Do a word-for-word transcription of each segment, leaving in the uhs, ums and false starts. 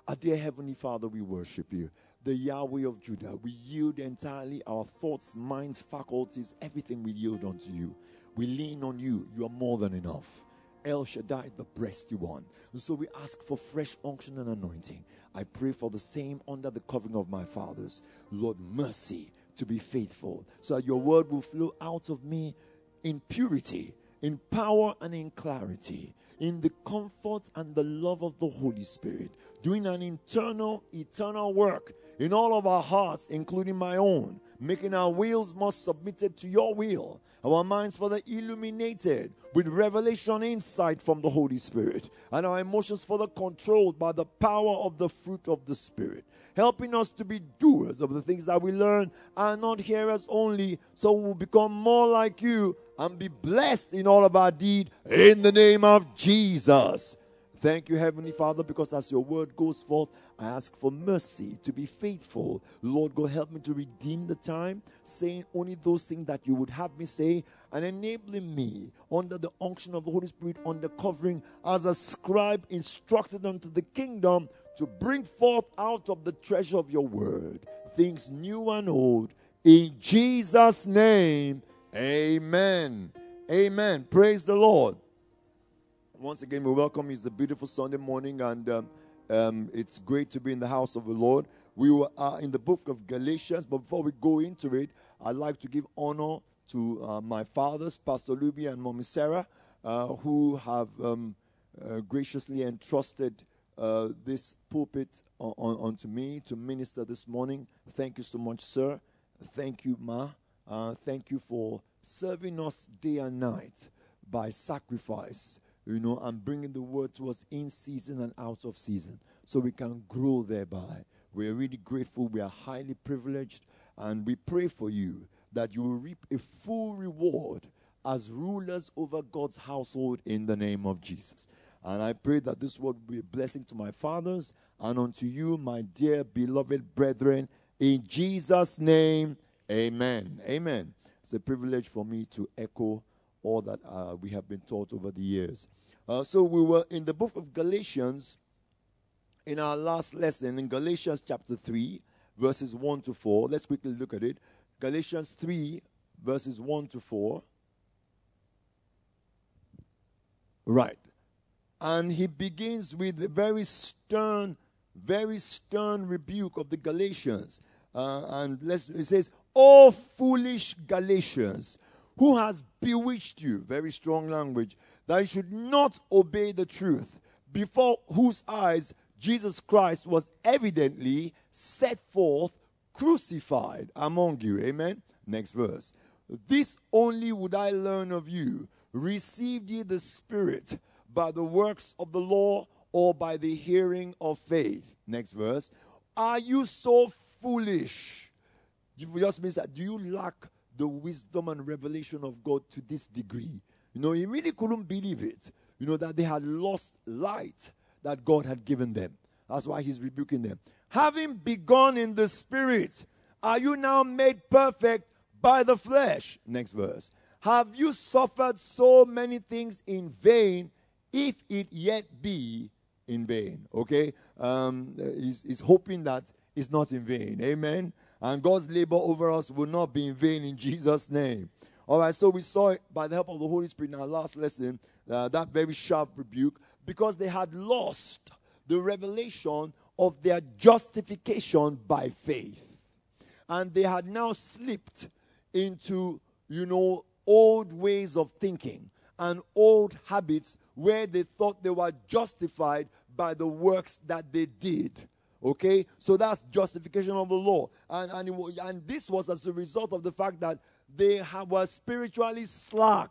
Our dear Heavenly Father, we worship you. The Yahweh of Judah, we yield entirely our thoughts, minds, faculties, everything we yield unto you. We lean on you. You are more than enough. El Shaddai, the breasty one. And so we ask for fresh unction and anointing. I pray for the same under the covering of my fathers. Lord, mercy to be faithful, so that your word will flow out of me in purity, in power and in clarity, in the comfort and the love of the Holy Spirit, doing an internal, eternal work in all of our hearts, including my own, making our wills more submitted to your will, our minds further illuminated with revelation insight from the Holy Spirit, and our emotions further controlled by the power of the fruit of the Spirit, helping us to be doers of the things that we learn and not hearers only, so we'll become more like you and be blessed in all of our deed in the name of Jesus. Thank you, Heavenly Father, because as your word goes forth, I ask for mercy to be faithful. Lord God, help me to redeem the time, saying only those things that you would have me say, and enabling me under the unction of the Holy Spirit, under covering as a scribe instructed unto the kingdom, to bring forth out of the treasure of your word things new and old. In Jesus' name, amen. Amen. Praise the Lord. Once again, we welcome you. It's a beautiful Sunday morning, and um, um, it's great to be in the house of the Lord. We were uh, in the book of Galatians, but before we go into it, I'd like to give honor to uh, my fathers, Pastor Luby and Mommy Sarah, uh, who have um, uh, graciously entrusted uh, this pulpit on, on, onto me to minister this morning. Thank you so much, sir. Thank you, Ma. Uh, thank you for serving us day and night by sacrifice, you know, and bringing the word to us in season and out of season, so we can grow thereby. We are really grateful. We are highly privileged, and we pray for you that you will reap a full reward as rulers over God's household in the name of Jesus. And I pray that this word will be a blessing to my fathers and unto you, my dear beloved brethren, in Jesus' name, amen. Amen. It's a privilege for me to echo all that uh, we have been taught over the years. Uh, so we were in the book of Galatians in our last lesson, in Galatians chapter three, verses one to four. Let's quickly look at it. Galatians three, verses one to four. Right. And he begins with a very stern, very stern rebuke of the Galatians. Uh, and let's, it says, "O foolish Galatians, who has bewitched you," very strong language, "that you should not obey the truth, before whose eyes Jesus Christ was evidently set forth, crucified among you." Amen. Next verse. "This only would I learn of you. Received ye the Spirit by the works of the law, or by the hearing of faith?" Next verse. "Are you so foolish?" It just means that, do you lack the wisdom and revelation of God to this degree? You know, he really couldn't believe it. You know, that they had lost light that God had given them. That's why he's rebuking them. "Having begun in the Spirit, are you now made perfect by the flesh?" Next verse. "Have you suffered so many things in vain, if it yet be in vain?" Okay? Um, he's, he's hoping that it's not in vain. Amen? And God's labor over us will not be in vain in Jesus' name. All right, so we saw it by the help of the Holy Spirit in our last lesson, uh, that very sharp rebuke, because they had lost the revelation of their justification by faith. And they had now slipped into, you know, old ways of thinking and old habits where they thought they were justified by the works that they did. Okay? So that's justification of the law. And, and, it, and this was as a result of the fact that they have, were spiritually slack.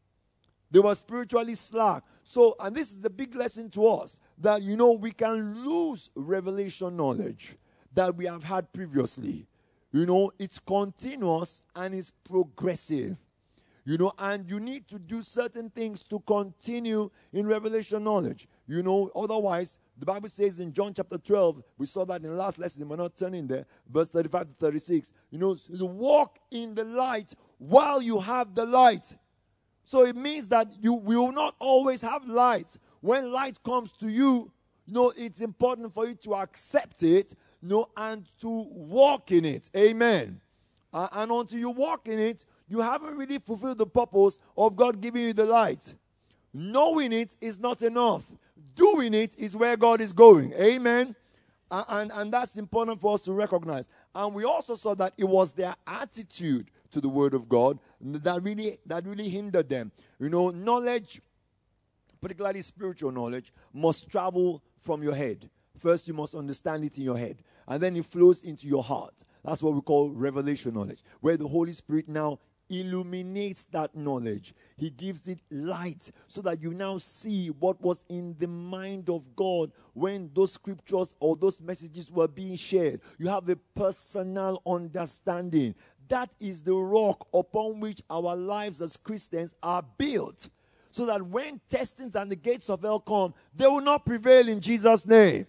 They were spiritually slack. So, and this is a big lesson to us, that, you know, we can lose revelation knowledge that we have had previously. You know, it's continuous and it's progressive. You know, and you need to do certain things to continue in revelation knowledge. You know, otherwise, the Bible says in John chapter twelve, we saw that in the last lesson, we're not turning there, verse thirty-five to thirty-six. You know, to walk in the light while you have the light. So it means that you will not always have light. When light comes to you, you know, it's important for you to accept it, you know, and to walk in it. Amen. Uh, and until you walk in it, you haven't really fulfilled the purpose of God giving you the light. Knowing it is not enough. Doing it is where God is going. Amen. And, and, and that's important for us to recognize. And we also saw that it was their attitude to the word of God that really, that really hindered them. You know, knowledge, particularly spiritual knowledge, must travel from your head. First, you must understand it in your head. And then it flows into your heart. That's what we call revelation knowledge, where the Holy Spirit now illuminates that knowledge. He gives it light so that you now see what was in the mind of God when those scriptures or those messages were being shared. You have a personal understanding. That is the rock upon which our lives as Christians are built, so that when testings and the gates of hell come, they will not prevail in Jesus' name.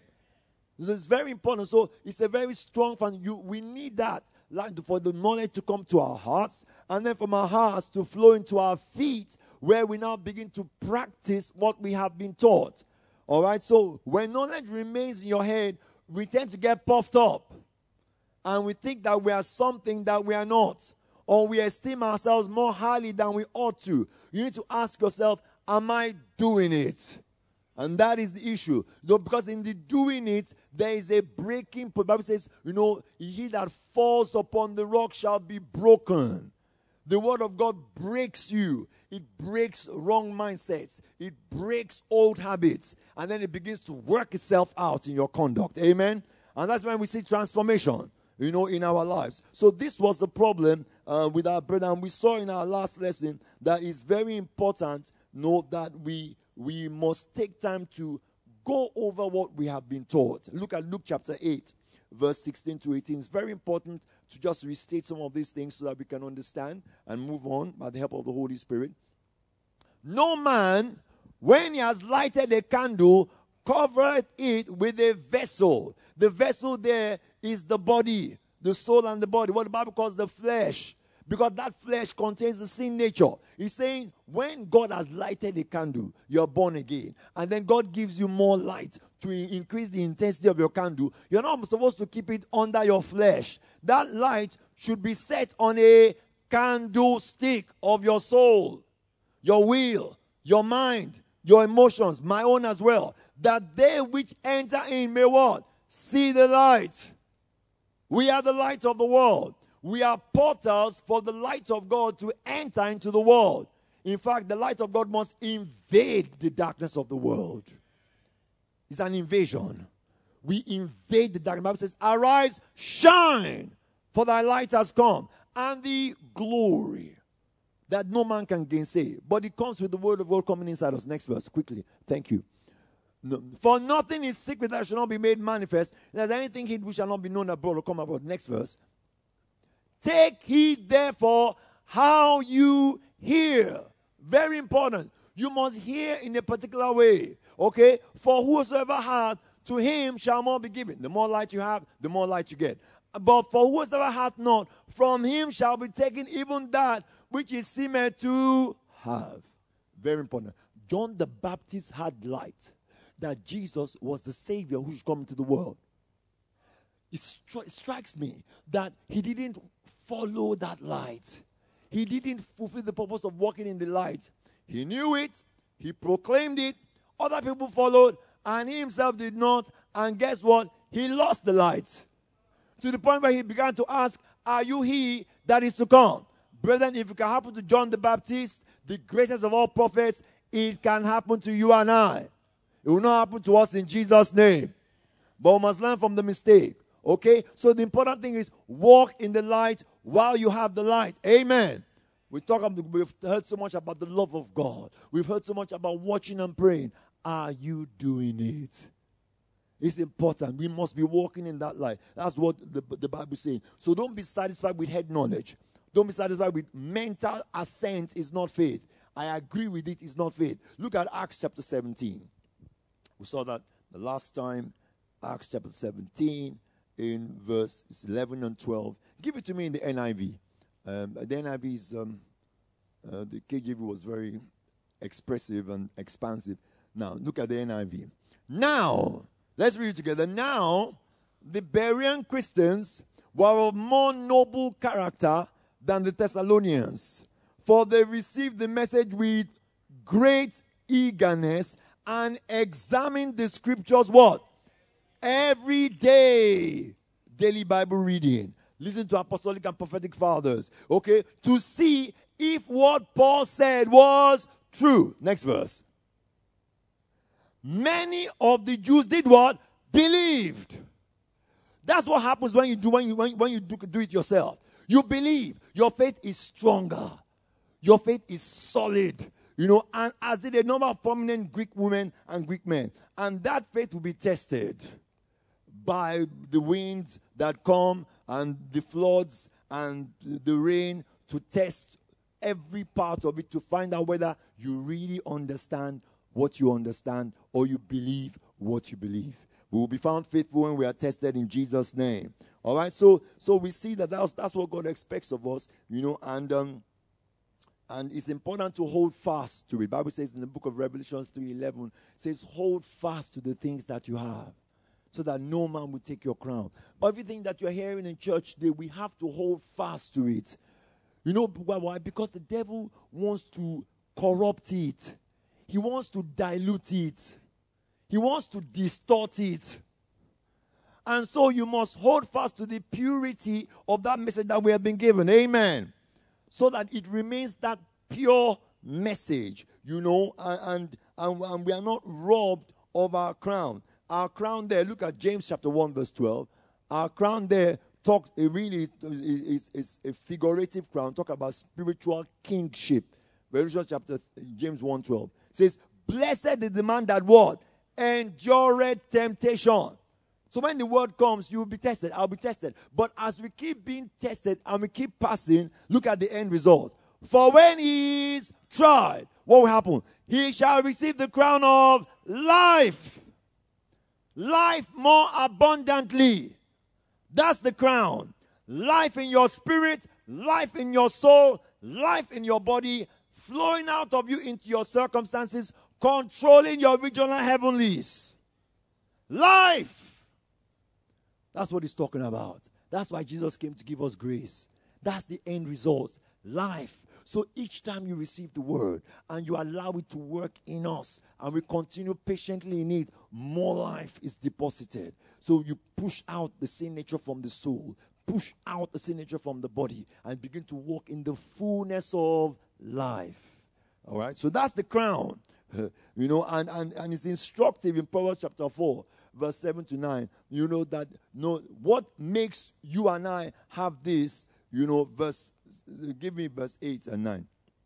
So it's very important. So it's a very strong foundation. You, we need that, like, for the knowledge to come to our hearts, and then from our hearts to flow into our feet, where we now begin to practice what we have been taught. All right? So when knowledge remains in your head, we tend to get puffed up. And we think that we are something that we are not. Or we esteem ourselves more highly than we ought to. You need to ask yourself, am I doing it? And that is the issue. You know, because in the doing it, there is a breaking point. The Bible says, you know, he that falls upon the rock shall be broken. The word of God breaks you. It breaks wrong mindsets. It breaks old habits. And then it begins to work itself out in your conduct. Amen? And that's when we see transformation, you know, in our lives. So this was the problem uh, with our brother. And we saw in our last lesson that it's very important, you know, that we... we must take time to go over what we have been taught. Look at Luke chapter eight, verse sixteen to eighteen. It's very important to just restate some of these things so that we can understand and move on by the help of the Holy Spirit. No man, when he has lighted a candle, covereth it with a vessel. The vessel there is the body, the soul and the body, what the Bible calls the flesh. Because that flesh contains the sin nature. He's saying, when God has lighted a candle, you're born again. And then God gives you more light to increase the intensity of your candle. You're not supposed to keep it under your flesh. That light should be set on a candlestick of your soul, your will, your mind, your emotions, my own as well. That they which enter in may what? See the light. We are the light of the world. We are portals for the light of God to enter into the world. In fact, the light of God must invade the darkness of the world. It's an invasion. We invade the darkness. The Bible says, arise, shine, for thy light has come. And the glory that no man can gainsay. But it comes with the word of God coming inside us. Next verse, quickly. Thank you. No. For nothing is secret that shall not be made manifest. If there's anything hid which shall not be known abroad or come abroad. Next verse. Take heed, therefore, how you hear. Very important. You must hear in a particular way. Okay? For whosoever hath, to him shall more be given. The more light you have, the more light you get. But for whosoever hath not, from him shall be taken even that which is seemeth to have. Very important. John the Baptist had light, that Jesus was the Savior who should come into the world. It stri- strikes me that he didn't follow that light. He didn't fulfill the purpose of walking in the light. He knew it. He proclaimed it. Other people followed, and he himself did not. And guess what? He lost the light. To the point where he began to ask, are you he that is to come? Brethren, if it can happen to John the Baptist, the greatest of all prophets, it can happen to you and I. It will not happen to us in Jesus' name. But we must learn from the mistake. Okay? So the important thing is walk in the light while you have the light. Amen. We talk about, we've heard so much about the love of God. We've heard so much about watching and praying. Are you doing it? It's important. We must be walking in that light. That's what the, the Bible is saying. So don't be satisfied with head knowledge. Don't be satisfied with mental assent. Is not faith. I agree with it. It's not faith. Look at Acts chapter seventeen. We saw that the last time. Acts chapter seventeen. In verse eleven and twelve. Give it to me in the N I V. Um, the N I V is, um, uh, the K J V was very expressive and expansive. Now, look at the N I V. Now, let's read it together. Now, the Berean Christians were of more noble character than the Thessalonians, for they received the message with great eagerness and examined the scriptures what? Every day. Daily Bible reading. Listen to apostolic and prophetic fathers. Okay? To see if what Paul said was true. Next verse. Many of the Jews did what? Believed. That's what happens when you do when you when, when you do, do it yourself. You believe. Your faith is stronger. Your faith is solid. You know, and as did a number of prominent Greek women and Greek men. And that faith will be tested by the winds that come and the floods and the rain, to test every part of it to find out whether you really understand what you understand or you believe what you believe. We will be found faithful when we are tested in Jesus' name. All right, so so we see that that's, that's what God expects of us, you know, and um, and it's important to hold fast to it. The Bible says in the book of Revelation three eleven, it says, hold fast to the things that you have, so that no man will take your crown. But everything that you're hearing in church today, we have to hold fast to it. You know why? Because the devil wants to corrupt it. He wants to dilute it. He wants to distort it. And so you must hold fast to the purity of that message that we have been given. Amen. So that it remains that pure message, you know, and, and, and we are not robbed of our crown. Our crown there, look at James chapter one, verse twelve. Our crown there talks, it really is, is a figurative crown, talk about spiritual kingship. Revelation chapter, James one twelve says, blessed is the man that what? Endured temptation. So when the word comes, you will be tested. I'll be tested. But as we keep being tested and we keep passing, look at the end result. For when he is tried, what will happen? He shall receive the crown of life. Life more abundantly. That's the crown. Life in your spirit, life in your soul, life in your body, flowing out of you into your circumstances, controlling your regional heavenlies. Life. That's what he's talking about. That's why Jesus came to give us grace. That's the end result. Life. So each time you receive the word and you allow it to work in us and we continue patiently in it, more life is deposited. So you push out the sin nature from the soul, push out the sin nature from the body, and begin to walk in the fullness of life. All right? So that's the crown. You know, and, and, and it's instructive in Proverbs chapter four, verse seven to nine. You know that, no, what makes you and I have this, you know, verse, give me verse eight and nine.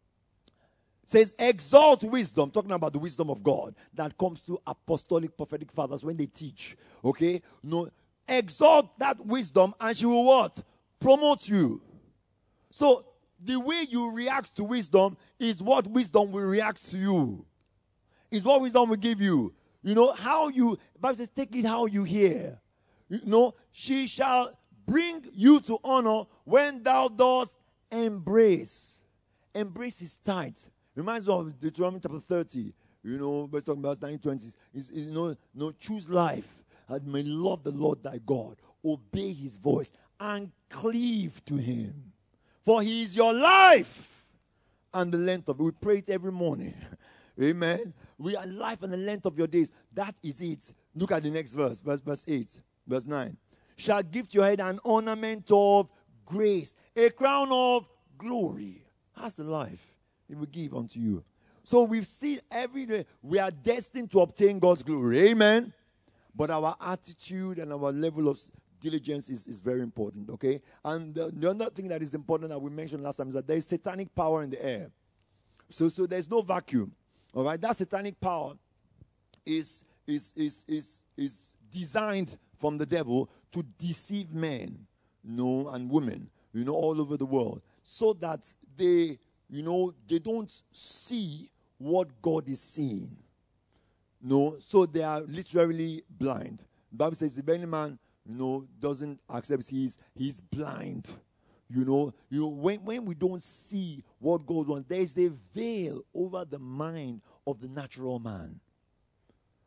It says, exalt wisdom, talking about the wisdom of God that comes to apostolic prophetic fathers when they teach. Okay? No, exalt that wisdom and she will what? Promote you. So, the way you react to wisdom is what wisdom will react to you. Is what wisdom will give you. You know, how you, the Bible says, take it how you hear. You know, she shall bring you to honor when thou dost embrace. Embrace is tight. Reminds me of Deuteronomy chapter thirty. You know, verse talking about nineteen twenties. Is you know, no, choose life and may love the Lord thy God. Obey his voice and cleave to him. For he is your life and the length of it. We pray it every morning. Amen. We are life and the length of your days. That is it. Look at the next verse. Verse, verse eight. Verse nine. Shall give to your head an ornament of grace. A crown of glory. That's the life he will give unto you. So we've seen every day we are destined to obtain God's glory. Amen. But our attitude and our level of diligence is, is very important, okay? And the, the other thing that is important that we mentioned last time is that there is satanic power in the air. So, so there's no vacuum, all right? That satanic power is, is, is, is, is designed from the devil to deceive men, you know, and women, you know, all over the world, so that they, you know, they don't see what God is seeing. No, so they are literally blind. The Bible says, if any man, you know, doesn't accept, he's he's blind. You know, you know, when, when we don't see what God wants, there is a veil over the mind of the natural man.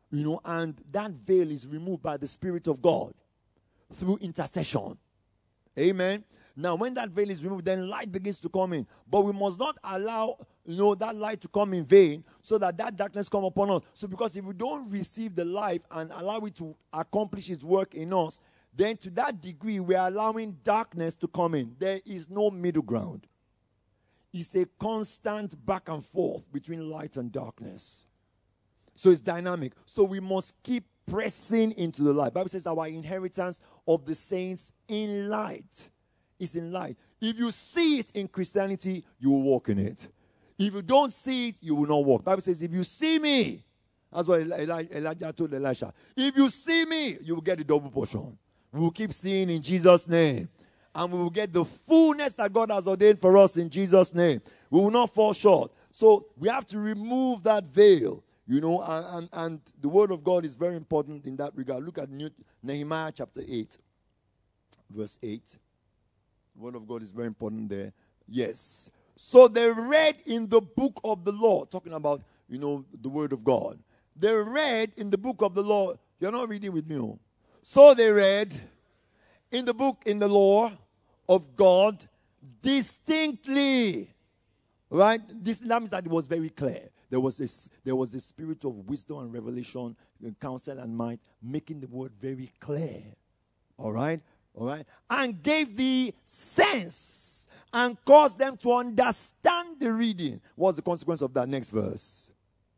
You know, and that veil is removed by the Spirit of God through intercession. Amen. Now, when that veil is removed, then light begins to come in. But we must not allow, you know, that light to come in vain so that that darkness come upon us. So because if we don't receive the light and allow it to accomplish its work in us, then to that degree, we are allowing darkness to come in. There is no middle ground. It's a constant back and forth between light and darkness. So it's dynamic. So we must keep pressing into the light. The Bible says our inheritance of the saints in light is in light. If you see it in Christianity, you will walk in it. If you don't see it, you will not walk. The Bible says, if you see me, that's what Elijah told Elisha. If you see me, you will get a double portion. We will keep seeing in Jesus' name. And we will get the fullness that God has ordained for us in Jesus' name. We will not fall short. So we have to remove that veil. You know, and, and, and the word of God is very important in that regard. Look at New, Nehemiah chapter eight, verse eight. The word of God is very important there. Yes. So they read in the book of the law, talking about, you know, the word of God. They read in the book of the law. You're not reading with me. Oh. So they read in the book, in the law of God, distinctly. Right? This that means that it was very clear. There was this, there was a spirit of wisdom and revelation, and counsel and might, making the word very clear. All right? All right? And gave the sense and caused them to understand the reading. What's the consequence of that? Next verse.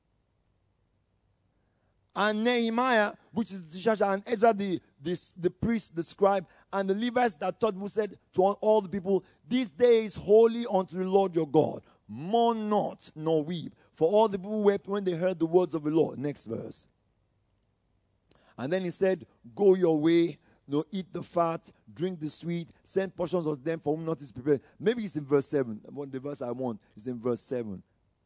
And Nehemiah, which is the teacher, and Ezra, the, the, the priest, the scribe, and the Levites that taught, who said to all the people, this day is holy unto the Lord your God. Mourn not, nor weep. For all the people wept when they heard the words of the Lord. Next verse. And then he said, go your way, no, eat the fat, drink the sweet, send portions of them for whom not is prepared. Maybe it's in verse seven. The verse I want is in verse seven.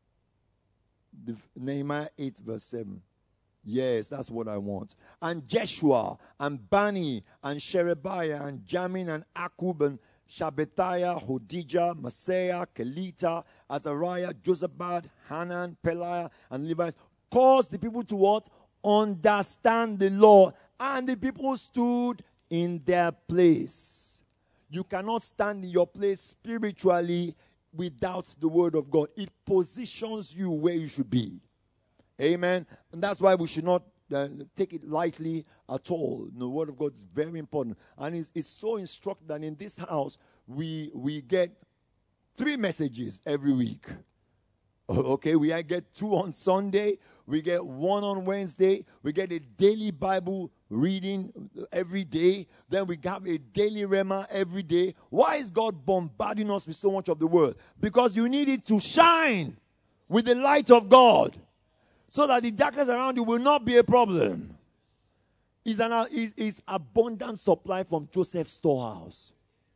The, Nehemiah eight, verse seven. Yes, that's what I want. And Jeshua, and Bani, and Sherebiah, and Jamin, and Akub, and Shabbatiah, Hodijah, Maaseiah, Kelita, Azariah, Josabad, Hanan, Peliah, and Levites caused the people to what? Understand the law. And the people stood in their place. You cannot stand in your place spiritually without the word of God. It positions you where you should be. Amen. And that's why we should not uh, take it lightly at all. The word of God is very important. And it's, it's so instructive that in this house, we, we get three messages every week. Okay, we get two on Sunday. We get one on Wednesday. We get a daily Bible reading every day. Then we have a daily Rhema every day. Why is God bombarding us with so much of the word? Because you need it to shine with the light of God, so that the darkness around you will not be a problem. It's an is, is abundant supply from Joseph's storehouse,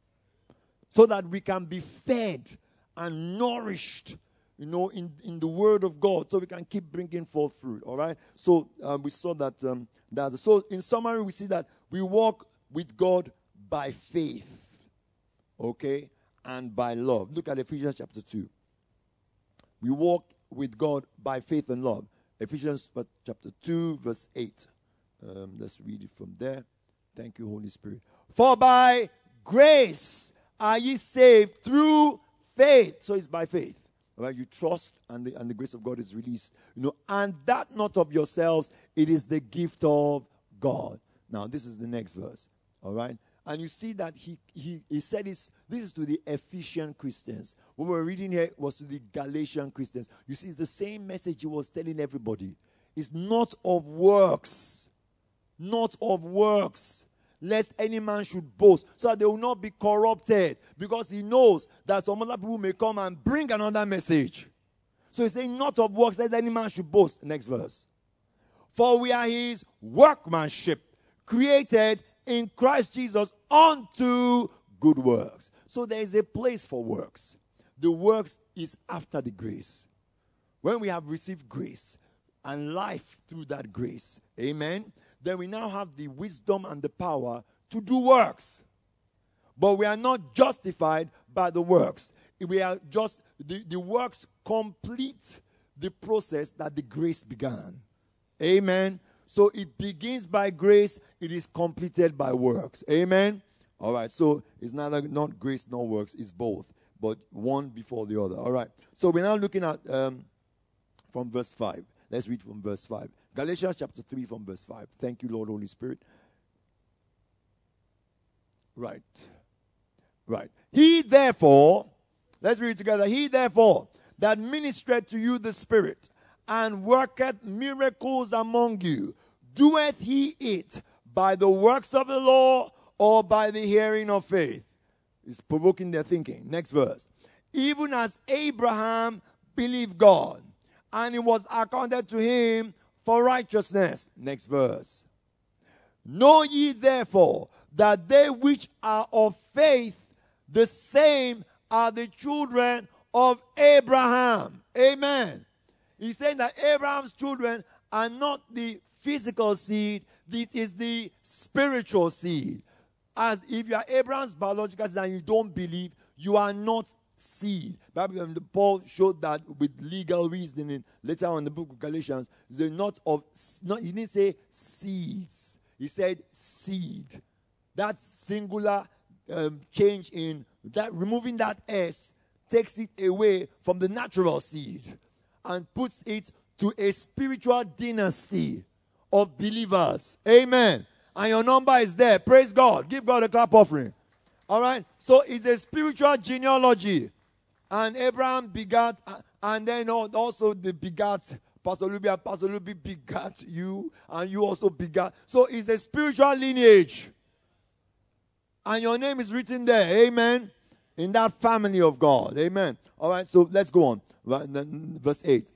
so that we can be fed and nourished, you know, in, in the word of God, so we can keep bringing forth fruit. All right. So um, we saw that. Um, that's so. In summary, we see that we walk with God by faith, okay, and by love. Look at Ephesians chapter two. We walk with God by faith and love. Ephesians chapter two, verse eight. Um, let's read it from there. Thank you, Holy Spirit. For by grace are ye saved through faith. So it's by faith. All right, you trust, and the, and the grace of God is released. You know, and that not of yourselves, it is the gift of God. Now, this is the next verse. All right. And you see that he, he, he said this, this is to the Ephesian Christians. What we're reading here was to the Galatian Christians. You see, it's the same message he was telling everybody. It's not of works. Not of works. Lest any man should boast. So that they will not be corrupted. Because he knows that some other people may come and bring another message. So he's saying not of works, lest any man should boast. Next verse. For we are his workmanship, created in Christ Jesus unto good works. So there is a place for works. The works is after the grace. When we have received grace and life through that grace, amen, then we now have the wisdom and the power to do works. But we are not justified by the works. We are just, the, the works complete the process that the grace began. Amen. So it begins by grace, it is completed by works. Amen? All right, so it's neither not grace nor works, it's both, but one before the other. All right, so we're now looking at um, from verse five. Let's read from verse five. Galatians chapter three from verse five. Thank you, Lord, Holy Spirit. Right. Right. He therefore, let's read it together. He therefore that ministered to you the Spirit and worketh miracles among you, doeth he it by the works of the law or by the hearing of faith? It's provoking their thinking. Next verse. Even as Abraham believed God, and it was accounted to him for righteousness. Next verse. Know ye therefore that they which are of faith, the same are the children of Abraham. Amen. He's saying that Abraham's children are not the physical seed, this is the spiritual seed. As if you are Abraham's biological seed and you don't believe, you are not seed. Paul showed that with legal reasoning later on in the book of Galatians. They're not of, not, he didn't say seeds. He said seed. That singular um, change in that, removing that S takes it away from the natural seed and puts it to a spiritual dynasty of believers. Amen. And your number is there. Praise God. Give God a clap offering. All right. So it's a spiritual genealogy. And Abraham begat, and then also the begat Pastor Luby, Pastor Luby begat you, and you also begat. So it's a spiritual lineage. And your name is written there. Amen. In that family of God. Amen. All right. So let's go on. Verse eight.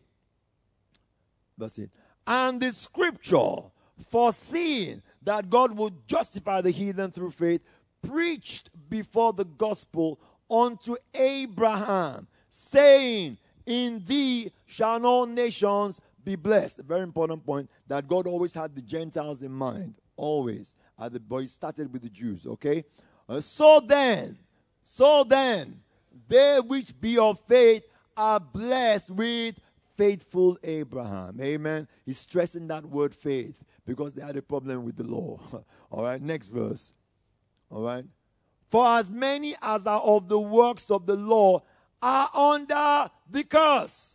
Verse eight. And the scripture, foreseeing that God would justify the heathen through faith, preached before the gospel unto Abraham, saying, in thee shall all nations be blessed. A very important point, that God always had the Gentiles in mind. Always. At the, but he started with the Jews, okay? Uh, so then, so then, they which be of faith are blessed with faithful Abraham. Amen. He's stressing that word faith because they had a problem with the law. All right, next verse. All right. For as many as are of the works of the law are under the curse.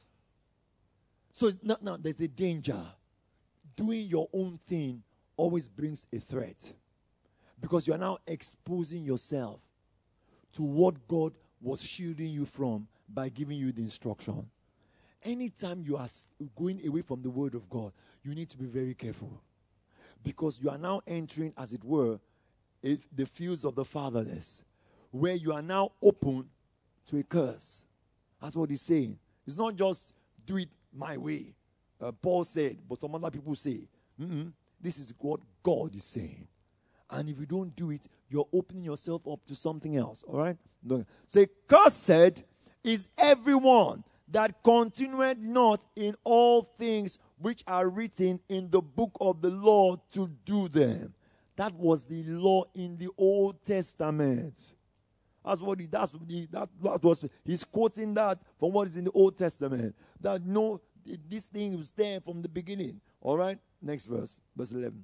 So now, now there's a danger. Doing your own thing always brings a threat, because you are now exposing yourself to what God was shielding you from by giving you the instruction. Anytime you are going away from the word of God, you need to be very careful, because you are now entering, as it were, the fields of the fatherless, where you are now open to a curse. That's what he's saying. It's not just do it my way. Uh, Paul said, but some other people say. Mm-mm. This is what God is saying. And if you don't do it, you're opening yourself up to something else. All right? Say, cursed is everyone that continued not in all things which are written in the book of the law to do them. That was the law in the Old Testament. That's what he, that's what he, that, that was, he's quoting that from what is in the Old Testament. That no, this thing was there from the beginning. All right? Next verse, verse eleven.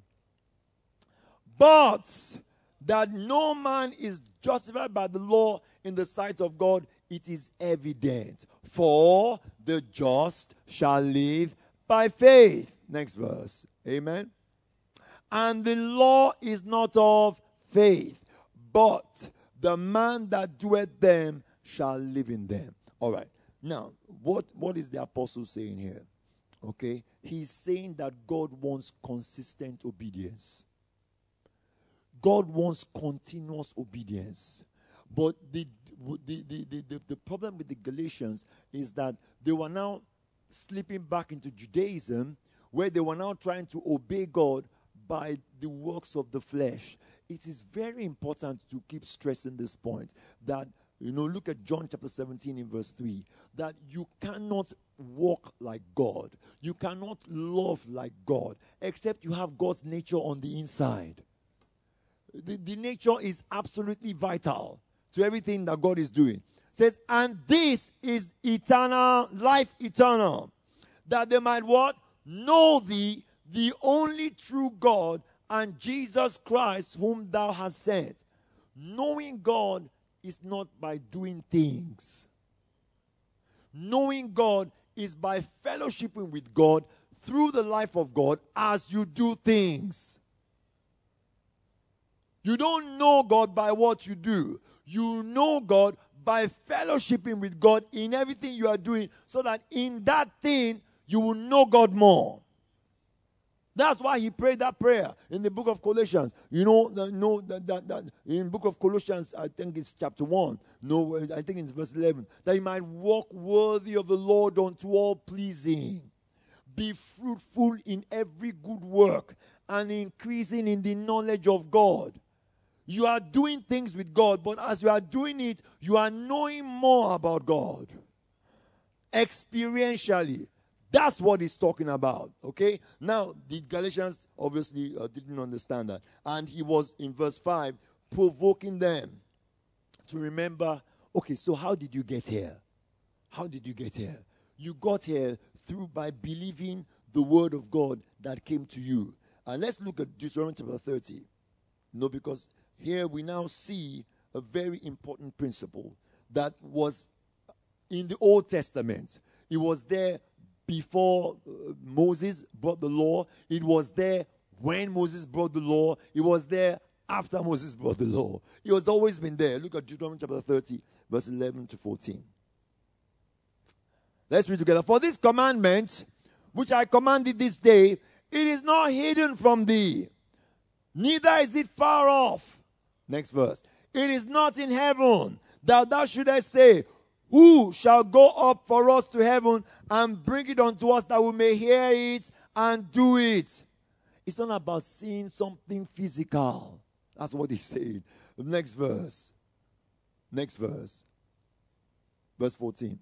But that no man is justified by the law in the sight of God, it is evident. For the just shall live by faith. Next verse. Amen. And the law is not of faith, but the man that doeth them shall live in them. All right. Now, what, what is the apostle saying here? Okay. He's saying that God wants consistent obedience. God wants continuous obedience. But the, the, the, the, the, the problem with the Galatians is that they were now slipping back into Judaism, where they were now trying to obey God by the works of the flesh. It is very important to keep stressing this point, that, you know, look at John chapter seventeen in verse three, that you cannot walk like God. You cannot love like God, except you have God's nature on the inside. The, the nature is absolutely vital to everything that God is doing. It says, and this is eternal, life eternal, that they might what? Know thee, the only true God and Jesus Christ whom thou hast sent. Knowing God is not by doing things. Knowing God is by fellowshipping with God through the life of God as you do things. You don't know God by what you do. You know God by fellowshipping with God in everything you are doing, so that in that thing you will know God more. That's why he prayed that prayer in the book of Colossians. You know, the, no, that, that, that in book of Colossians, I think it's chapter one. No, I think it's verse eleven. That you might walk worthy of the Lord unto all pleasing. Be fruitful in every good work and increasing in the knowledge of God. You are doing things with God, but as you are doing it, you are knowing more about God. Experientially. That's what he's talking about, okay? Now, the Galatians obviously uh, didn't understand that. And he was, in verse five, provoking them to remember, okay, so how did you get here? How did you get here? You got here through by believing the word of God that came to you. And let's look at Deuteronomy chapter thirty. No, because here we now see a very important principle that was in the Old Testament. It was there before uh, Moses brought the law. It was there when Moses brought the law. It was there after Moses brought the law. It has always been there. Look at Deuteronomy chapter thirty, verse eleven to fourteen. Let's read together. For this commandment, which I commanded this day, it is not hidden from thee, neither is it far off. Next verse. It is not in heaven, that thou shouldest say, who shall go up for us to heaven and bring it unto us, that we may hear it and do it. It's not about seeing something physical. That's what he's saying. Next verse. Next verse. Verse fourteen.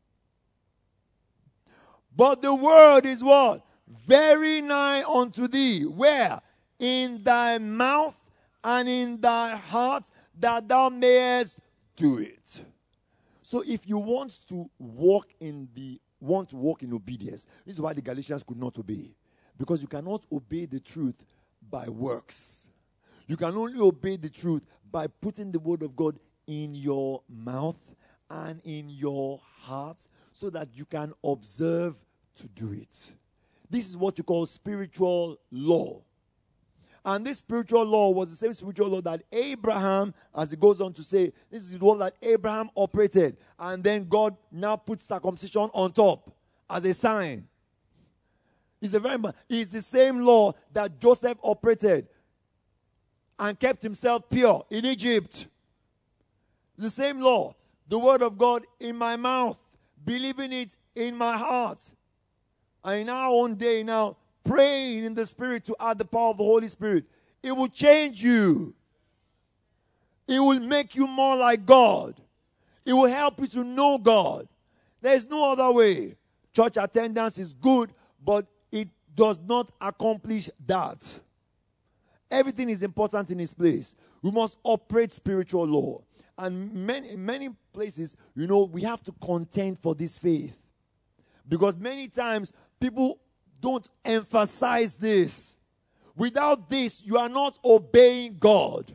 But the word is what? Very nigh unto thee. Where? In thy mouth and in thy heart, that thou mayest do it. So if you want to walk in the want to walk in obedience, this is why the Galatians could not obey. Because you cannot obey the truth by works. You can only obey the truth by putting the word of God in your mouth and in your heart, so that you can observe to do it. This is what you call spiritual law. And this spiritual law was the same spiritual law that Abraham, as it goes on to say, this is the one that Abraham operated. And then God now put circumcision on top as a sign. It's, a very, it's the same law that Joseph operated and kept himself pure in Egypt. It's the same law. The word of God in my mouth, believing it in my heart. And in our own day now, praying in the Spirit to add the power of the Holy Spirit. It will change you. It will make you more like God. It will help you to know God. There is no other way. Church attendance is good, but it does not accomplish that. Everything is important in its place. We must operate spiritual law. And many, in many places, you know, we have to contend for this faith. Because many times, people don't emphasize this. Without this, you are not obeying God.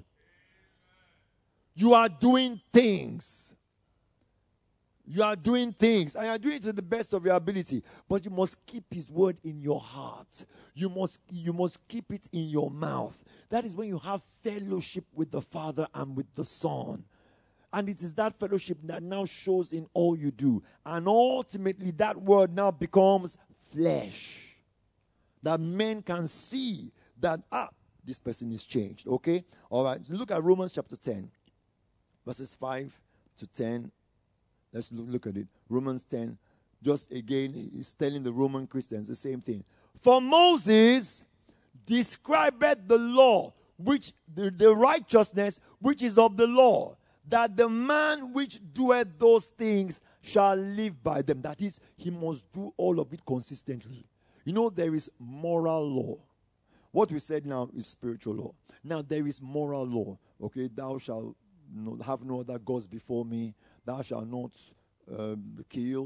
You are doing things. You are doing things. And you are doing it to the best of your ability. But you must keep his word in your heart. You must, you must keep it in your mouth. That is when you have fellowship with the Father and with the Son. And it is that fellowship that now shows in all you do. And ultimately, that word now becomes flesh. That men can see that, ah, this person is changed. Okay? All right. So look at Romans chapter ten. Verses five to ten. Let's look, look at it. Romans ten. Just again, he's telling the Roman Christians the same thing. For Moses described the law, which the, the righteousness which is of the law, that the man which doeth those things shall live by them. That is, he must do all of it consistently. You know, there is moral law. What we said now is spiritual law. Now, there is moral law. Okay, thou shalt have no other gods before me. Thou shalt not um, kill.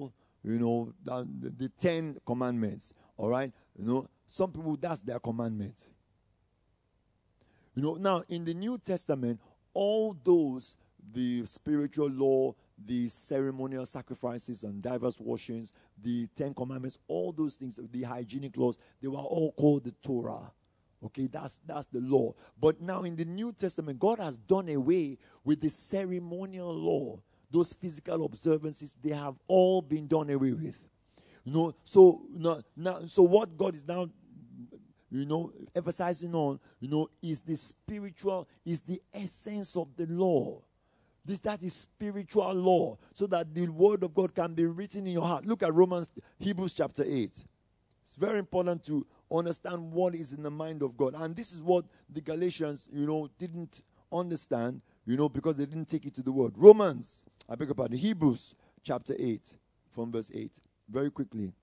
you know, the, the, the Ten Commandments. All right? You know, some people, that's their commandment. You know, now in the New Testament, all those, the spiritual law, the ceremonial sacrifices and diverse washings, the Ten Commandments, all those things, the hygienic laws, they were all called the Torah. Okay, that's that's the law. But now in the New Testament, God has done away with the ceremonial law. Those physical observances, they have all been done away with. You know, so now, now so what God is now, you know, emphasizing on, you know, is the spiritual, is the essence of the law. This, that is spiritual law, so that the word of God can be written in your heart. Look at Romans, Hebrews chapter eight. It's very important to understand what is in the mind of God. And this is what the Galatians, you know, didn't understand, you know, because they didn't take it to the word. Romans, I beg your pardon, Hebrews chapter eight, from verse eight. Very quickly.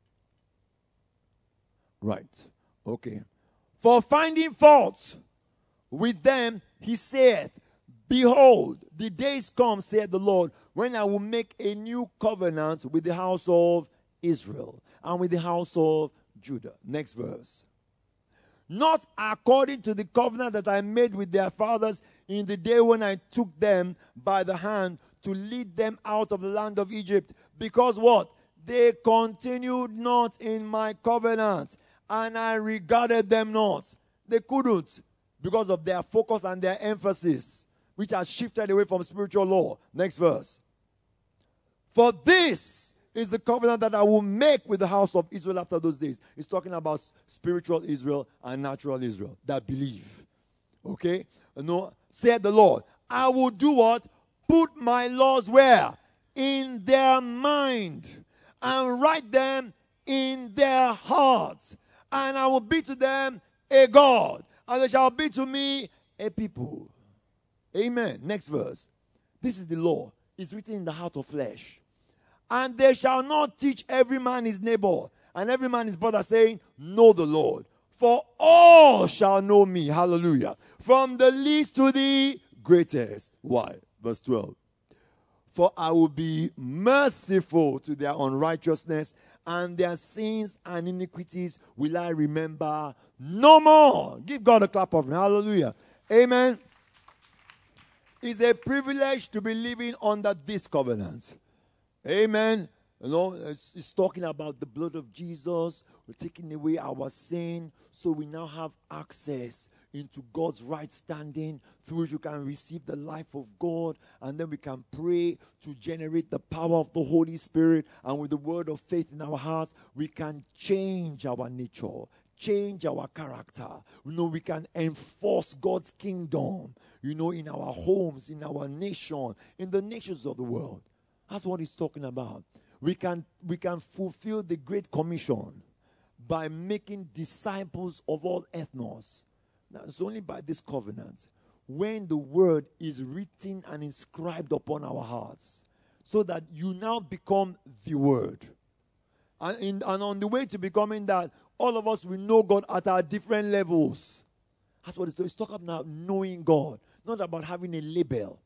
Right. Okay. For finding fault with them, he saith, behold, the days come, saith the Lord, when I will make a new covenant with the house of Israel and with the house of Judah. Next verse. Not according to the covenant that I made with their fathers in the day when I took them by the hand to lead them out of the land of Egypt. Because what? They continued not in my covenant, and I regarded them not. They couldn't, because of their focus and their emphasis, which has shifted away from spiritual law. Next verse. For this is the covenant that I will make with the house of Israel after those days. It's talking about spiritual Israel and natural Israel that believe. Okay? No, said the Lord, I will do what? Put my laws where? In their mind, and write them in their hearts. And I will be to them a God, and they shall be to me a people. Amen. Next verse. This is the law. It's written in the heart of flesh. And they shall not teach every man his neighbor, and every man his brother, saying, know the Lord. For all shall know me. Hallelujah. From the least to the greatest. Why? Verse twelve. For I will be merciful to their unrighteousness, and their sins and iniquities will I remember no more. Give God a clap of him. Hallelujah. Amen. It's a privilege to be living under this covenant. Amen. You know, it's, it's talking about the blood of Jesus. We're taking away our sin, so we now have access into God's right standing, through which you can receive the life of God, and then we can pray to generate the power of the Holy Spirit, and with the word of faith in our hearts, we can change our nature, change our character. You know, we can enforce God's kingdom, you know, in our homes, in our nation, in the nations of the world. That's what he's talking about. We can, we can fulfill the Great Commission by making disciples of all ethnos. Now, it's only by this covenant, when the word is written and inscribed upon our hearts, so that you now become the word. And, in, and on the way to becoming that, all of us will know God at our different levels. That's what it's doing. It's talking about knowing God, not about having a label.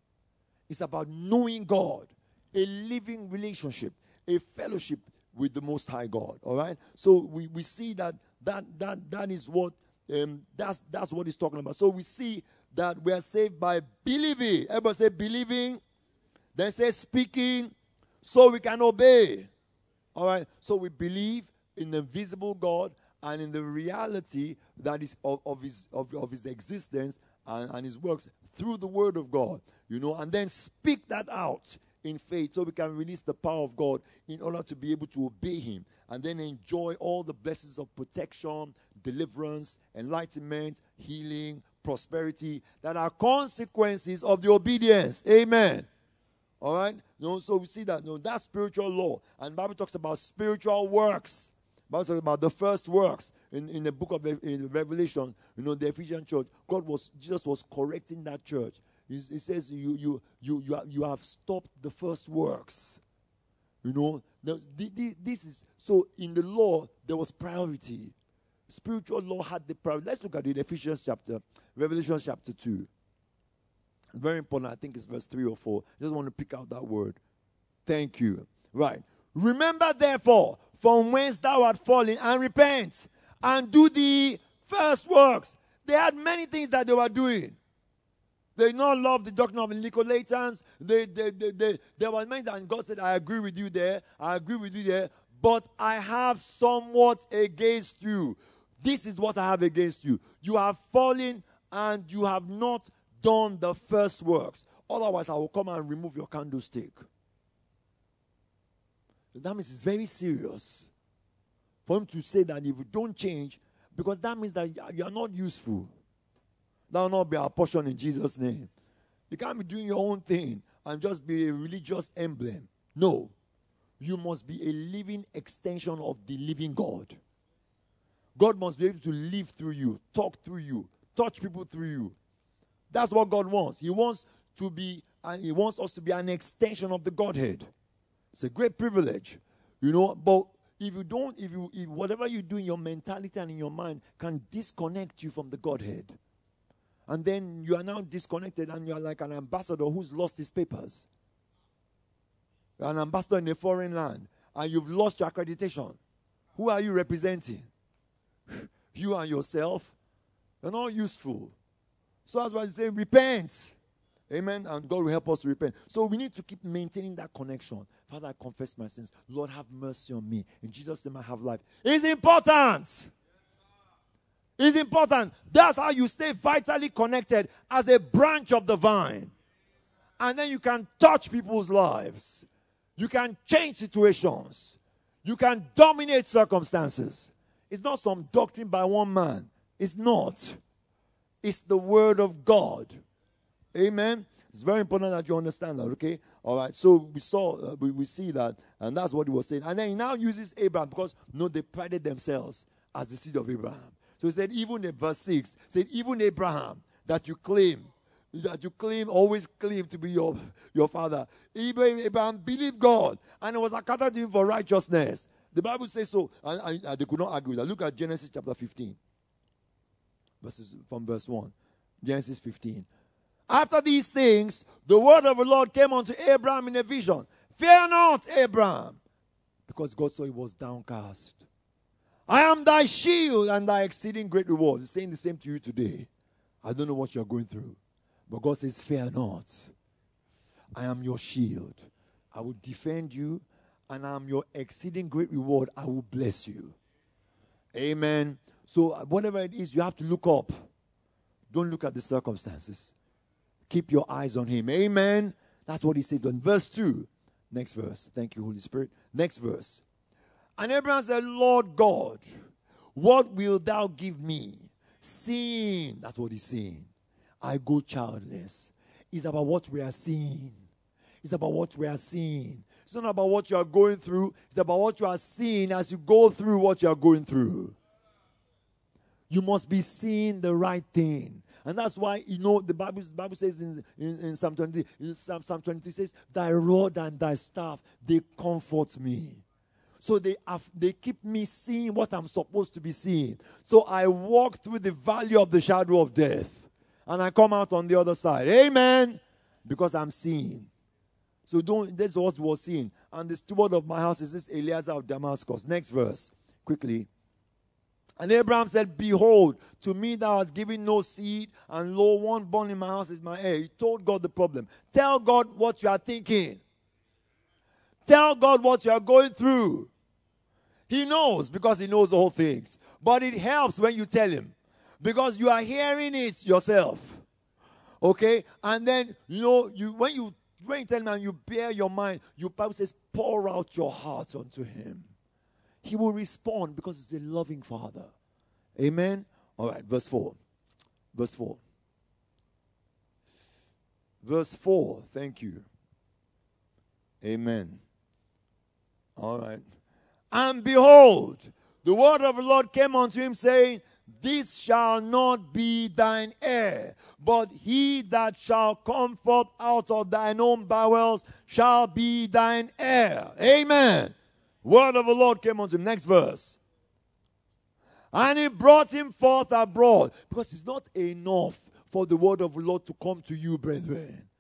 It's about knowing God, a living relationship, a fellowship with the Most High God. All right. So we, we see that that that that is what um, that's that's what he's talking about. So we see that we are saved by believing. Everybody say believing. Then say speaking, so we can obey. All right. So we believe in the visible God and in the reality that is of, of his of, of his existence and, and his works through the word of God. You know, and then speak that out in faith, so we can release the power of God in order to be able to obey him, and then enjoy all the blessings of protection, deliverance, enlightenment, healing, prosperity that are consequences of the obedience. Amen. All right. You know, so we see that, you know, that's spiritual law, and the Bible talks about spiritual works. The Bible talks about the first works in, in the book of in Revelation. You know, the Ephesian church. God was Jesus was correcting that church. He says you you you you have, you have stopped the first works. You know, the, the, this is so in the law there was priority. Spiritual law had the priority. Let's look at it in Ephesians chapter, Revelation chapter two. Very important. I think it's verse three or four. I just want to pick out that word. Thank you. Right. Remember therefore from whence thou art fallen, and repent, and do the first works. They had many things that they were doing. They did not love the doctrine of Nicolaitans. They, they, they, they, there were many, and God said, I agree with you there. I agree with you there. But I have somewhat against you. This is what I have against you. You have fallen and you have not done the first works. Otherwise, I will come and remove your candlestick. That means it's very serious for him to say that if you don't change, because that means that you are not useful. That will not be our portion in Jesus' name. You can't be doing your own thing and just be a religious emblem. No. You must be a living extension of the living God. God must be able to live through you, talk through you, touch people through you. That's what God wants. He wants to be, and He wants us to be an extension of the Godhead. It's a great privilege, you know. But if you don't, if you, if whatever you do in your mentality and in your mind can disconnect you from the Godhead, and then you are now disconnected, and you are like an ambassador who's lost his papers. You're an ambassador in a foreign land, and you've lost your accreditation. Who are you representing? You and yourself. You're not useful. So that's why I say, repent. Amen. And God will help us to repent. So we need to keep maintaining that connection. Father, I confess my sins. Lord, have mercy on me. In Jesus' name, I have life. It's important. It's important. That's how you stay vitally connected as a branch of the vine. And then you can touch people's lives. You can change situations. You can dominate circumstances. It's not some doctrine by one man. It's not. It's the word of God. Amen. It's very important that you understand that, okay? All right. So we saw, uh, we, we see that, and that's what he was saying. And then he now uses Abraham because, no, they prided themselves as the seed of Abraham. So he said, even in verse six, said, even Abraham that you claim, that you claim, always claim to be your, your father. Abraham believed God, and it was accounted to him for righteousness. The Bible says so, and, and they could not argue with that. Look at Genesis chapter fifteen, verses from verse one. Genesis fifteen. After these things, the word of the Lord came unto Abraham in a vision. Fear not, Abraham, because God saw he was downcast. I am thy shield and thy exceeding great reward. He's saying the same to you today. I don't know what you're going through, but God says, fear not. I am your shield. I will defend you, and I am your exceeding great reward. I will bless you. Amen. So whatever it is, you have to look up. Don't look at the circumstances. Keep your eyes on him. Amen. That's what he said in verse two. Next verse. Thank you, Holy Spirit. Next verse. And Abraham said, Lord God, what wilt thou give me? Seeing, that's what he's saying, I go childless. It's about what we are seeing. It's about what we are seeing. It's not about what you are going through. It's about what you are seeing as you go through what you are going through. You must be seeing the right thing. And that's why, you know, the Bible, the Bible says in, in, in Psalm twenty, in Psalm, Psalm twenty says, thy rod and thy staff, they comfort me. So they have, they keep me seeing what I'm supposed to be seeing. So I walk through the valley of the shadow of death. And I come out on the other side. Amen. Because I'm seeing. So don't, that's what we're seeing. And the steward of my house is this Eliezer of Damascus. Next verse. Quickly. And Abraham said, behold, to me thou hast given no seed, and lo, one born in my house is my heir. He told God the problem. Tell God what you are thinking. Tell God what you are going through. He knows, because he knows all things. But it helps when you tell him, because you are hearing it yourself. Okay? And then, you know, you when you when you tell him and you bear your mind, your Bible says, pour out your heart unto him. He will respond because he's a loving father. Amen? All right, verse four. Verse four. Verse four, thank you. Amen. All right. And behold, the word of the Lord came unto him, saying, this shall not be thine heir, but he that shall come forth out of thine own bowels shall be thine heir. Amen. Word of the Lord came unto him. Next verse. And he brought him forth abroad. Because it's not enough for the word of the Lord to come to you, brethren.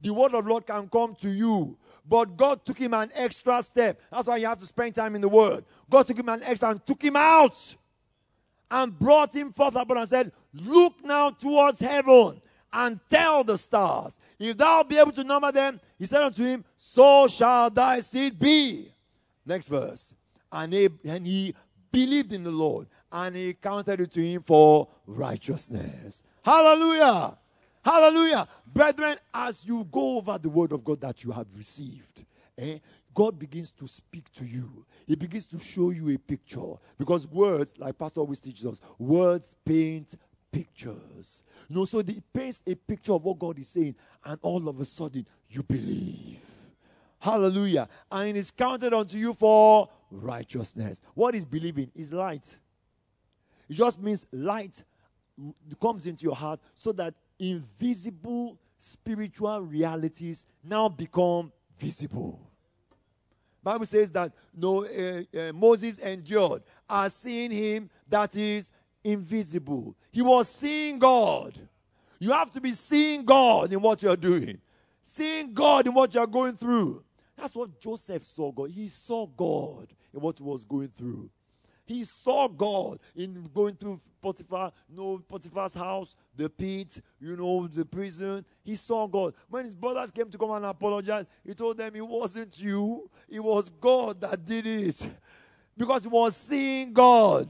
the word of the Lord can come to you. But God took him an extra step. That's why you have to spend time in the word. God took him an extra and took him out and brought him forth abroad and said, look now towards heaven and tell the stars, if thou be able to number them, he said unto him, so shall thy seed be. Next verse. And he, and he believed in the Lord, and he counted it to him for righteousness. Hallelujah. Hallelujah. Brethren, as you go over the word of God that you have received, eh, God begins to speak to you. He begins to show you a picture. Because words, like Pastor always teaches us, words paint pictures. No, so it paints a picture of what God is saying, and all of a sudden you believe. Hallelujah. And it is counted unto you for righteousness. What is believing? Is light. It just means light comes into your heart so that invisible spiritual realities now become visible. Bible says that no, uh, uh, Moses endured as seeing him that is invisible. He was seeing God. You have to be seeing God in what you're doing. Seeing God in what you're going through. That's what Joseph saw God. He saw God in what he was going through. He saw God in going through Potiphar, you know, Potiphar's house, the pit, you know, the prison. He saw God. When his brothers came to come and apologize, he told them it wasn't you. It was God that did it. Because he was seeing God.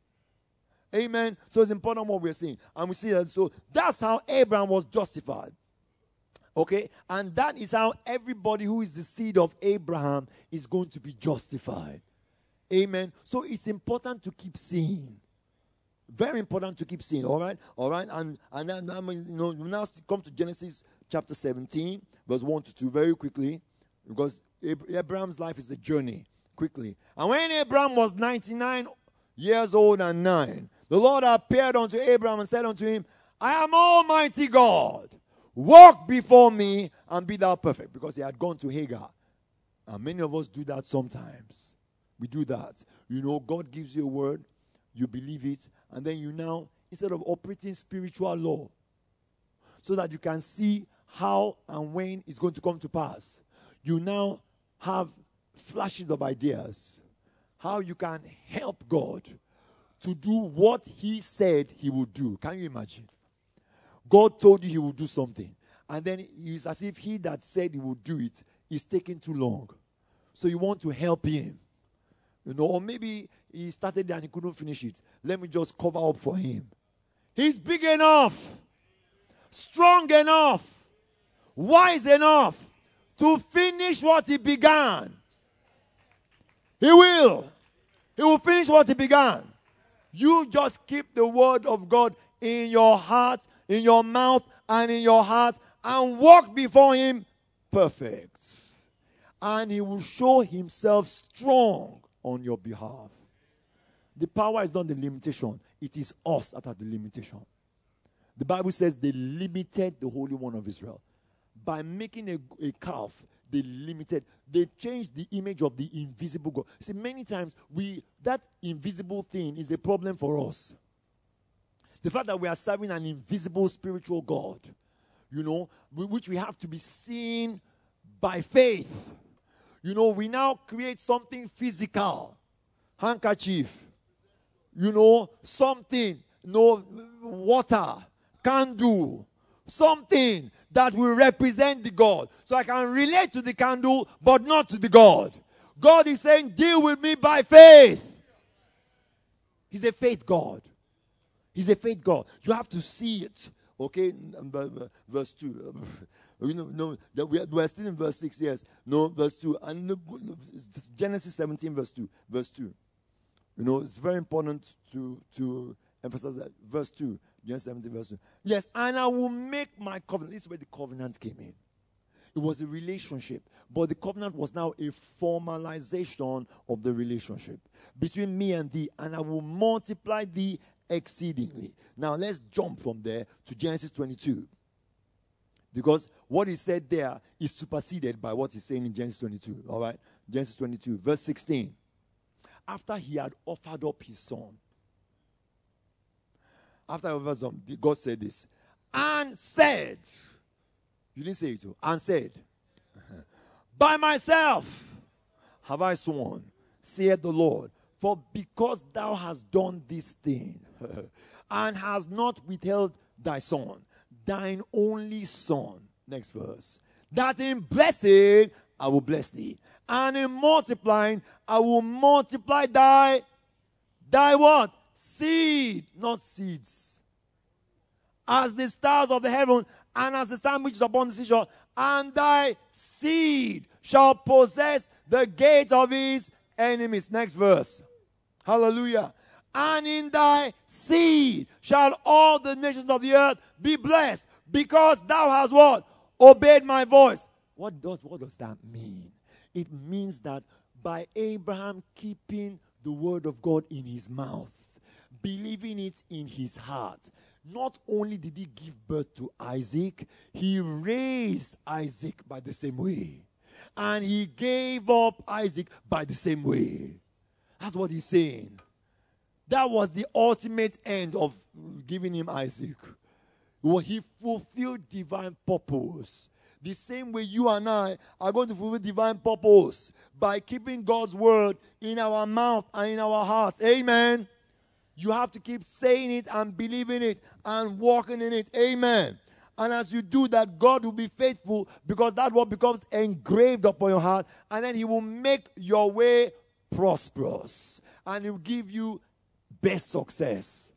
Amen. So it's important what we're seeing. And we see that. So that's how Abraham was justified. Okay? And that is how everybody who is the seed of Abraham is going to be justified. Amen. So it's important to keep seeing. Very important to keep seeing. All right? All right? And, and now, you know, now come to Genesis chapter seventeen, verse one to two, very quickly. Because Abraham's life is a journey. Quickly. And when Abraham was ninety-nine years old and nine, the Lord appeared unto Abraham and said unto him, I am Almighty God. Walk before me and be thou perfect. Because he had gone to Hagar. And many of us do that sometimes. We do that. You know, God gives you a word, you believe it, and then you now, instead of operating spiritual law, so that you can see how and when it's going to come to pass, you now have flashes of ideas, how you can help God to do what he said he would do. Can you imagine? God told you he would do something, and then it's as if he that said he would do it is taking too long. So you want to help him. You know, or maybe he started and he couldn't finish it. Let me just cover up for him. He's big enough, strong enough, wise enough to finish what he began. He will. He will finish what he began. You just keep the word of God in your heart, in your mouth, and in your heart, and walk before him perfect. And he will show himself strong on your behalf. The power is not the limitation. It is us that are the limitation. The Bible says they limited the Holy One of Israel. By making a, a calf, they limited, they changed the image of the invisible God. See, many times, we that invisible thing is a problem for us. The fact that we are serving an invisible spiritual God, you know, which we have to be seen by faith. You know, we now create something physical. Handkerchief. You know, something. You know, water. Candle. Something that will represent the God. So I can relate to the candle, but not to the God. God is saying, deal with me by faith. He's a faith God. He's a faith God. You have to see it. Okay, verse two. You know, no, we are, we are still in verse six, yes. No, verse two. And Genesis seventeen, verse two. Verse two. You know, it's very important to, to emphasize that. Verse two. Genesis seventeen, verse two. Yes, and I will make my covenant. This is where the covenant came in. It was a relationship. But the covenant was now a formalization of the relationship between me and thee. And I will multiply thee exceedingly. Now, let's jump from there to Genesis twenty-two. Because what he said there is superseded by what he's saying in Genesis twenty-two. All right? Genesis twenty-two, verse sixteen. After he had offered up his son. After he offered up, God said this. And said, You didn't say it too. And said, by myself have I sworn, saith the Lord, for because thou hast done this thing, and hast not withheld thy son, thine only son. Next verse. That in blessing I will bless thee, and in multiplying I will multiply thy, thy what? Seed, not seeds. As the stars of the heaven, and as the sand which is upon the seashore, and thy seed shall possess the gates of his enemies. Next verse. Hallelujah. And in thy seed shall all the nations of the earth be blessed, because thou hast what? Obeyed my voice. What does, what does that mean? It means that by Abraham keeping the word of God in his mouth, believing it in his heart, not only did he give birth to Isaac, he raised Isaac by the same way. And he gave up Isaac by the same way. That's what he's saying. That was the ultimate end of giving him Isaac. Well, he fulfilled divine purpose. The same way you and I are going to fulfill divine purpose by keeping God's word in our mouth and in our hearts. Amen. You have to keep saying it and believing it and walking in it. Amen. And as you do that, God will be faithful, because that what becomes engraved upon your heart, and then he will make your way prosperous, and he will give you best success.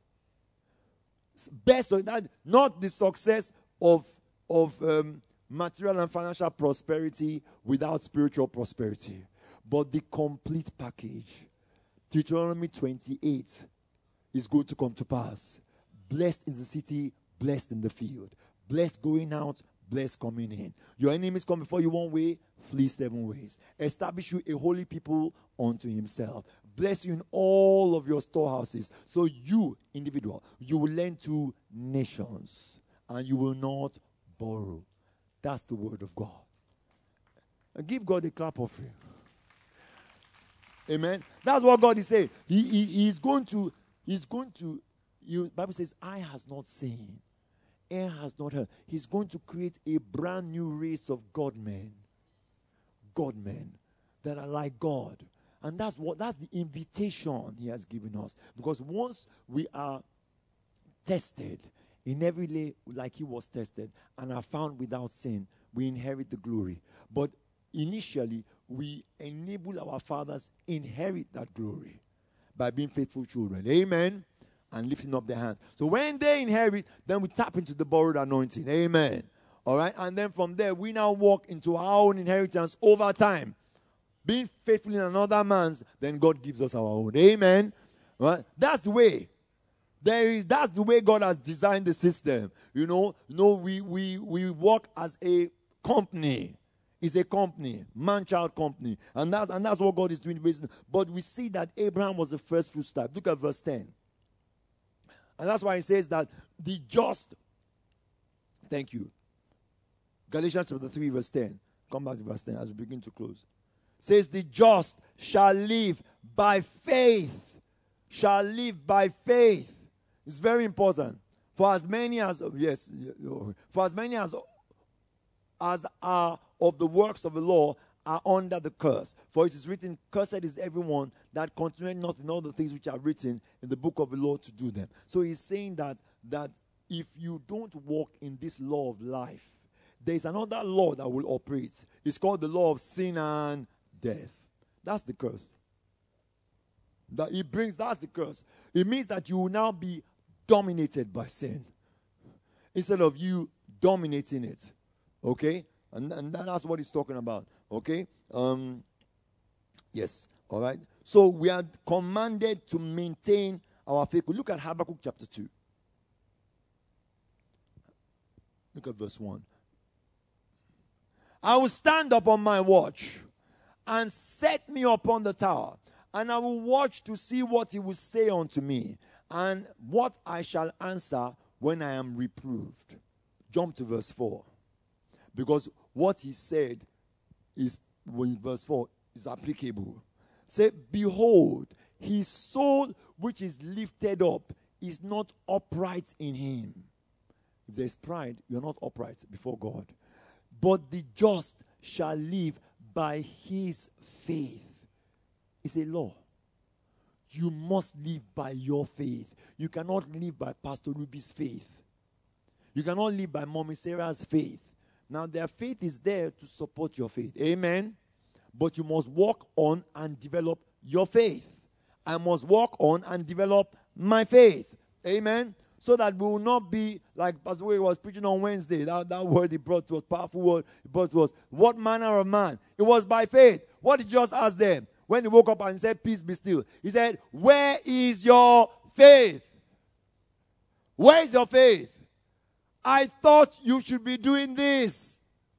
Best, that not the success of, of um, material and financial prosperity without spiritual prosperity, but the complete package. Deuteronomy twenty-eight is going to come to pass. Blessed in the city, blessed in the field. Blessed going out, blessed coming in. Your enemies come before you one way, flee seven ways. Establish you a holy people unto himself. Bless you in all of your storehouses. So you, individual, you will lend to nations, and you will not borrow. That's the word of God. And give God a clap offering. Amen. That's what God is saying. He, he, he's going to, he's going to, you, Bible says, eye has not seen, ear has not heard. He's going to create a brand new race of God men. God men that are like God. And that's what that's the invitation he has given us. Because once we are tested in every way like he was tested and are found without sin, we inherit the glory. But initially, we enable our fathers inherit that glory by being faithful children. Amen. And lifting up their hands. So when they inherit, then we tap into the borrowed anointing. Amen. All right. And then from there, we now walk into our own inheritance over time. Being faithful in another man's, then God gives us our own. Amen. Right? That's the way. There is that's the way God has designed the system. You know, you know, we we we work as a company. It's a company, man-child company. And that's and that's what God is doing. But we see that Abraham was the first fruit type. Look at verse ten. And that's why it says that the just, thank you. Galatians chapter three, verse ten. Come back to verse ten as we begin to close. Says the just shall live by faith. Shall live by faith. It's very important. For as many as, yes, for as many as, as are of the works of the law are under the curse. For it is written, cursed is everyone that continueth not in all the things which are written in the book of the law to do them. So he's saying that, that if you don't walk in this law of life, there is another law that will operate. It's called the law of sin and death. That's the curse. That it brings, that's the curse. It means that you will now be dominated by sin instead of you dominating it. Okay? And, and that's what he's talking about. Okay? Um, yes. All right? So we are commanded to maintain our faith. Look at Habakkuk chapter two. Look at verse one. I will stand up on my watch and set me upon the tower, and I will watch to see what he will say unto me, and what I shall answer when I am reproved. Jump to verse four. Because what he said is, in verse four, is applicable. Say, behold, his soul which is lifted up is not upright in him. If there's pride, you're not upright before God. but the just shall live by his faith. It's a law. You must live by your faith. You cannot live by Pastor Ruby's faith. You cannot live by Mommy Sarah's faith. Now, their faith is there to support your faith. Amen? But you must walk on and develop your faith. I must walk on and develop my faith. Amen? So that we will not be like Pastor Way was preaching on Wednesday. That, that word he brought to us, powerful word he brought to us. What manner of man? It was by faith. What did Jesus ask them? When he woke up and said, peace be still. He said, where is your faith? Where is your faith? I thought you should be doing this.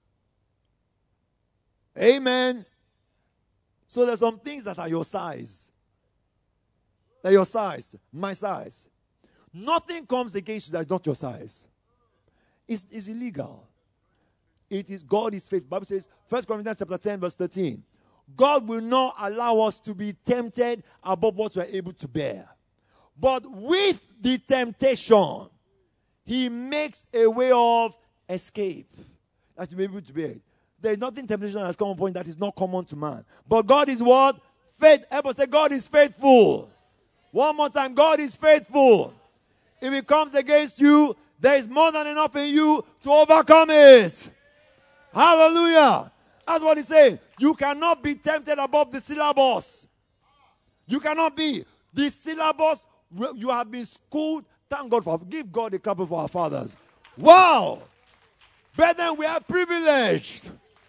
Amen. So there's some things that are your size. They're your size. My size. Nothing comes against you that is not your size. It's, it's illegal. It is God is faithful. The Bible says, First Corinthians chapter ten, verse thirteen. God will not allow us to be tempted above what we are able to bear. But with the temptation, he makes a way of escape that you may be able to bear it. There is nothing temptation that has come upon that is not common to man. But God is what? Faith. Everybody say, God is faithful. One more time, God is faithful. If it comes against you, there is more than enough in you to overcome it. Hallelujah. That's what he's saying. You cannot be tempted above the syllabus. You cannot be. The syllabus, you have been schooled. Thank God for, give God a clap for our fathers. Wow. Brethren, we are privileged.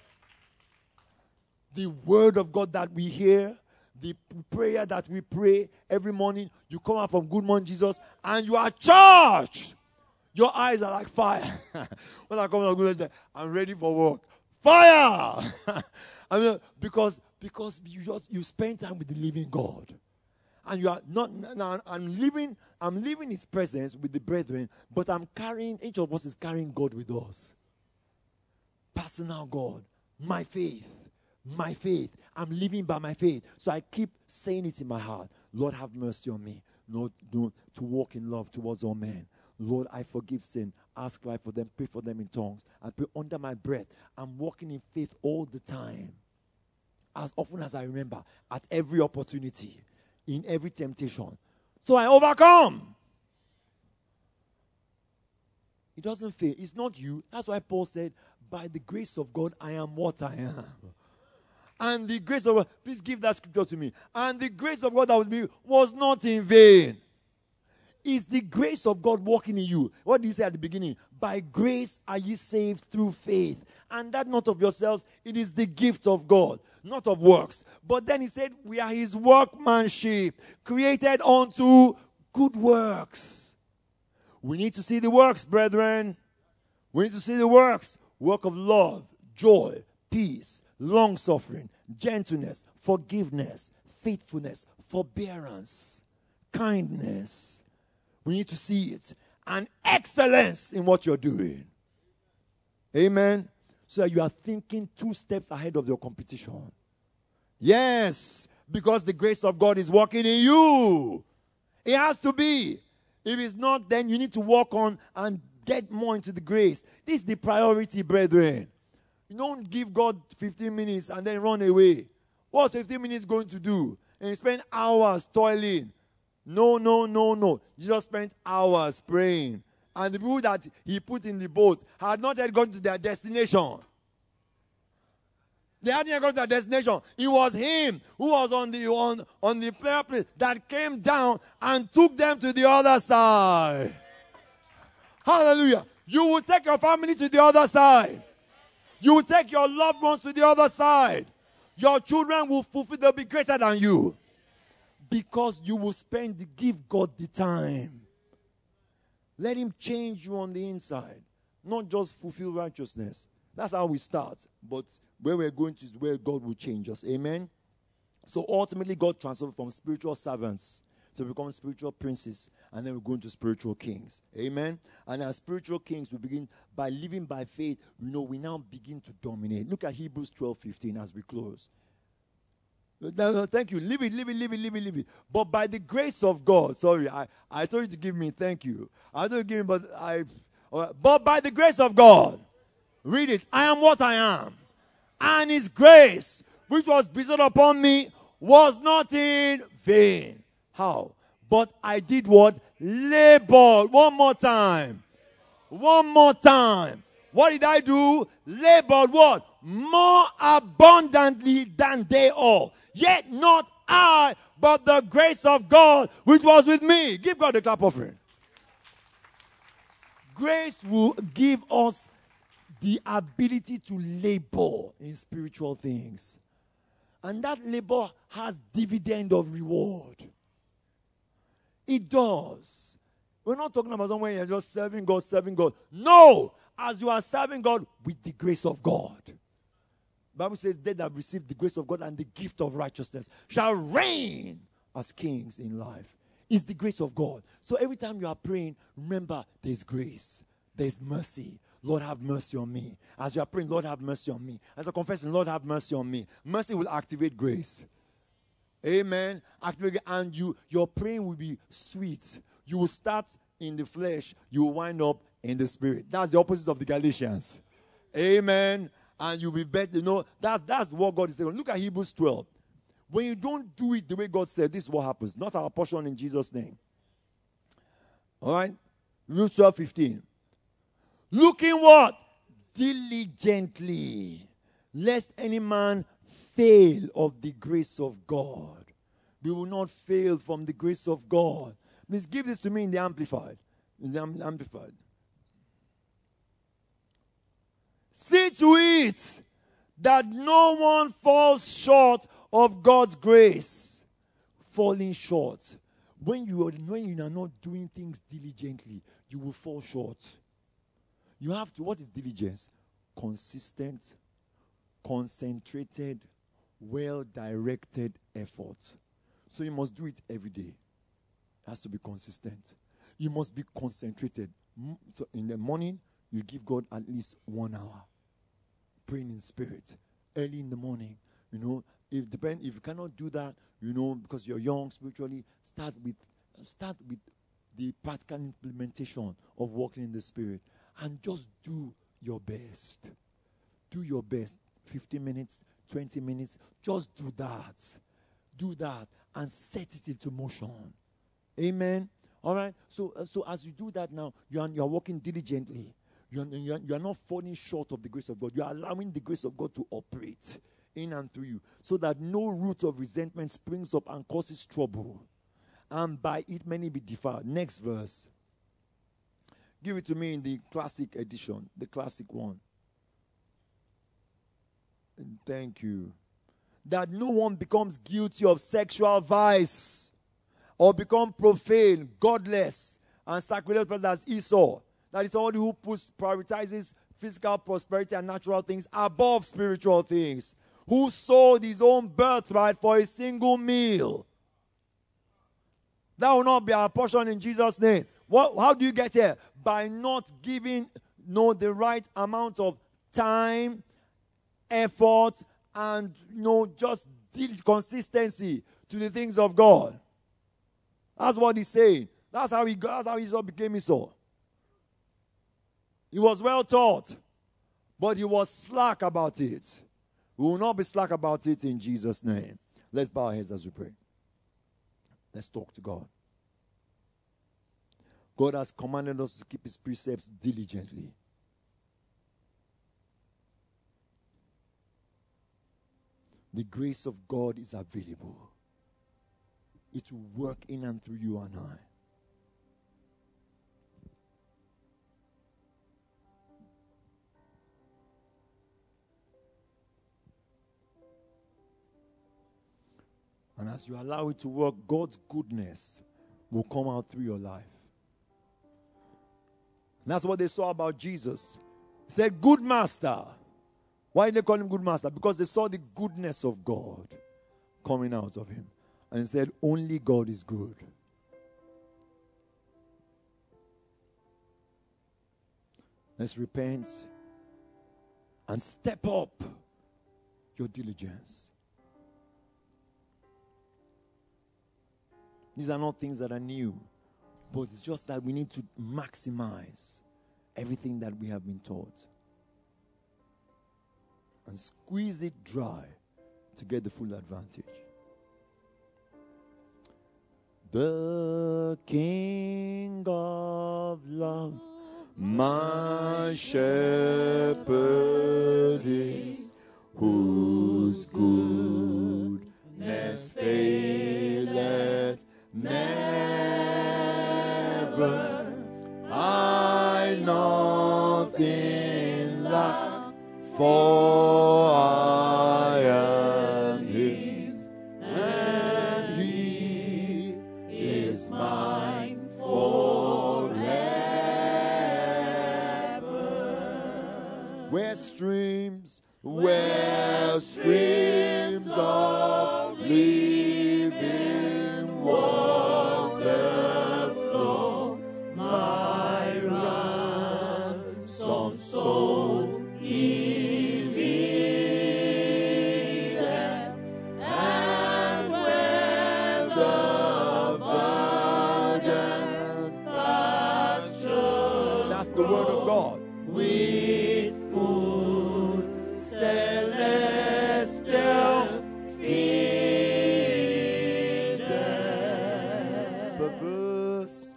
The word of God that we hear, the prayer that we pray every morning, you come out from Good Morning Jesus and you are charged. Your eyes are like fire. When I come out of Good Morning, I'm ready for work. Fire! I mean, because because you just you spend time with the living God, and you are not now. I'm living. I'm living His presence with the brethren, but I'm carrying. Each of us is carrying God with us. Personal God, my faith, my faith. I'm living by my faith, so I keep saying it in my heart. Lord, have mercy on me. Lord, no, to walk in love towards all men. Lord, I forgive sin. Ask life for them. Pray for them in tongues. I pray under my breath. I'm walking in faith all the time. As often as I remember. At every opportunity. In every temptation. So I overcome. It doesn't fail. It's not you. That's why Paul said, by the grace of God, I am what I am. And the grace of God, please give that scripture to me. And the grace of God that was me was not in vain. Is the grace of God working in you? What did he say at the beginning? By grace are ye saved through faith. And that not of yourselves, it is the gift of God, not of works. But then he said, we are his workmanship, created unto good works. We need to see the works, brethren. We need to see the works. Work of love, joy, peace, long-suffering, gentleness, forgiveness, faithfulness, forbearance, kindness. We need to see it. And excellence in what you're doing. Amen. So that you are thinking two steps ahead of your competition. Yes. Because the grace of God is working in you. It has to be. If it's not, then you need to work on and get more into the grace. This is the priority, brethren. You don't give God fifteen minutes and then run away. What's fifteen minutes going to do? And you spend hours toiling. No, no, no, no. Jesus spent hours praying. And the people that he put in the boat had not yet gone to their destination. They hadn't yet gone to their destination. It was him who was on the on, on the prayer place that came down and took them to the other side. Hallelujah. You will take your family to the other side. You will take your loved ones to the other side. Your children will fulfill, they'll be greater than you. Because you will spend, the, give God the time. Let him change you on the inside. Not just fulfill righteousness. That's how we start. But where we're going to is where God will change us. Amen? So ultimately, God transformed from spiritual servants to become spiritual princes. And then we go into spiritual kings. Amen? And as spiritual kings, we begin by living by faith. You know, we now begin to dominate. Look at Hebrews twelve fifteen as we close. Thank you. Leave it, leave it, leave it, leave it, leave it. But by the grace of God, sorry, I, I told you to give me, thank you. I told you to give me, but I, right. But by the grace of God, Read it. I am what I am. And his grace, which was bestowed upon me, was not in vain. How? But I did what? Labor. One more time. One more time. What did I do? Labored what? More abundantly than they all. Yet not I, but the grace of God which was with me. Give God a clap offering. Grace will give us the ability to labor in spiritual things. And that labor has dividend of reward. It does. We're not talking about somewhere you're just serving God, serving God. No! As you are serving God with the grace of God. The Bible says, they that receive the grace of God and the gift of righteousness shall reign as kings in life. It's the grace of God. So every time you are praying, remember there's grace. There's mercy. Lord, have mercy on me. As you are praying, Lord, have mercy on me. As you're confessing, Lord, have mercy on me. Mercy will activate grace. Amen. Activate, and you, your praying will be sweet. You will start in the flesh. You will wind up in the spirit. That's the opposite of the Galatians. Amen. And you'll be better. You know, that's, that's what God is saying. Look at Hebrews twelve. When you don't do it the way God said, this is what happens. Not our portion in Jesus' name. All right? Hebrews twelve fifteen. Looking what? Diligently, lest any man fail of the grace of God. We will not fail from the grace of God. Please give this to me in the Amplified. In the Amplified. See to it that no one falls short of God's grace. Falling short. When you are, when you are not doing things diligently, you will fall short. You have to, what is diligence? Consistent, concentrated, well-directed effort. So you must do it every day. It has to be consistent. You must be concentrated. So in the morning, you give God at least one hour. Praying in spirit. Early in the morning. You know, if depend if you cannot do that, you know, because you're young spiritually, start with start with the practical implementation of walking in the spirit. And just do your best. Do your best. fifteen minutes, twenty minutes. Just do that. Do that and set it into motion. Amen. All right. So, uh, so as you do that now, you are, you are working diligently. You are, you, are, you are not falling short of the grace of God. You are allowing the grace of God to operate in and through you so that no root of resentment springs up and causes trouble. And by it many be defiled. Next verse. Give it to me in the classic edition, the classic one. And thank you. That no one becomes guilty of sexual vice or become profane, godless, and sacrilegious person as Esau. That is somebody who puts, prioritizes physical prosperity and natural things above spiritual things. Who sold his own birthright for a single meal. That will not be our portion in Jesus' name. What, how do you get here? By not giving no, the right amount of time, effort, and you know, just consistency to the things of God. That's what he's saying. That's how he that's how Esau became Esau. He was well taught, but he was slack about it. We will not be slack about it in Jesus' name. Let's bow our heads as we pray. Let's talk to God. God has commanded us to keep his precepts diligently. The grace of God is available. It will work in and through you and I. And as you allow it to work, God's goodness will come out through your life. And that's what they saw about Jesus. He said, good master. Why did they call him good master? Because they saw the goodness of God coming out of him. And he said, only God is good. Let's repent and step up your diligence. These are not things that are new, but it's just that we need to maximize everything that we have been taught. and squeeze it dry to get the full advantage. The King of love, my shepherd is, whose goodness faileth never. I nothing lack, for I am his, and he is mine forever. Where streams, where streams of living waters flow, my ransom soul he leadeth, and where the verdant pasture, that's the word of God, with food celestial feedeth. Perverse,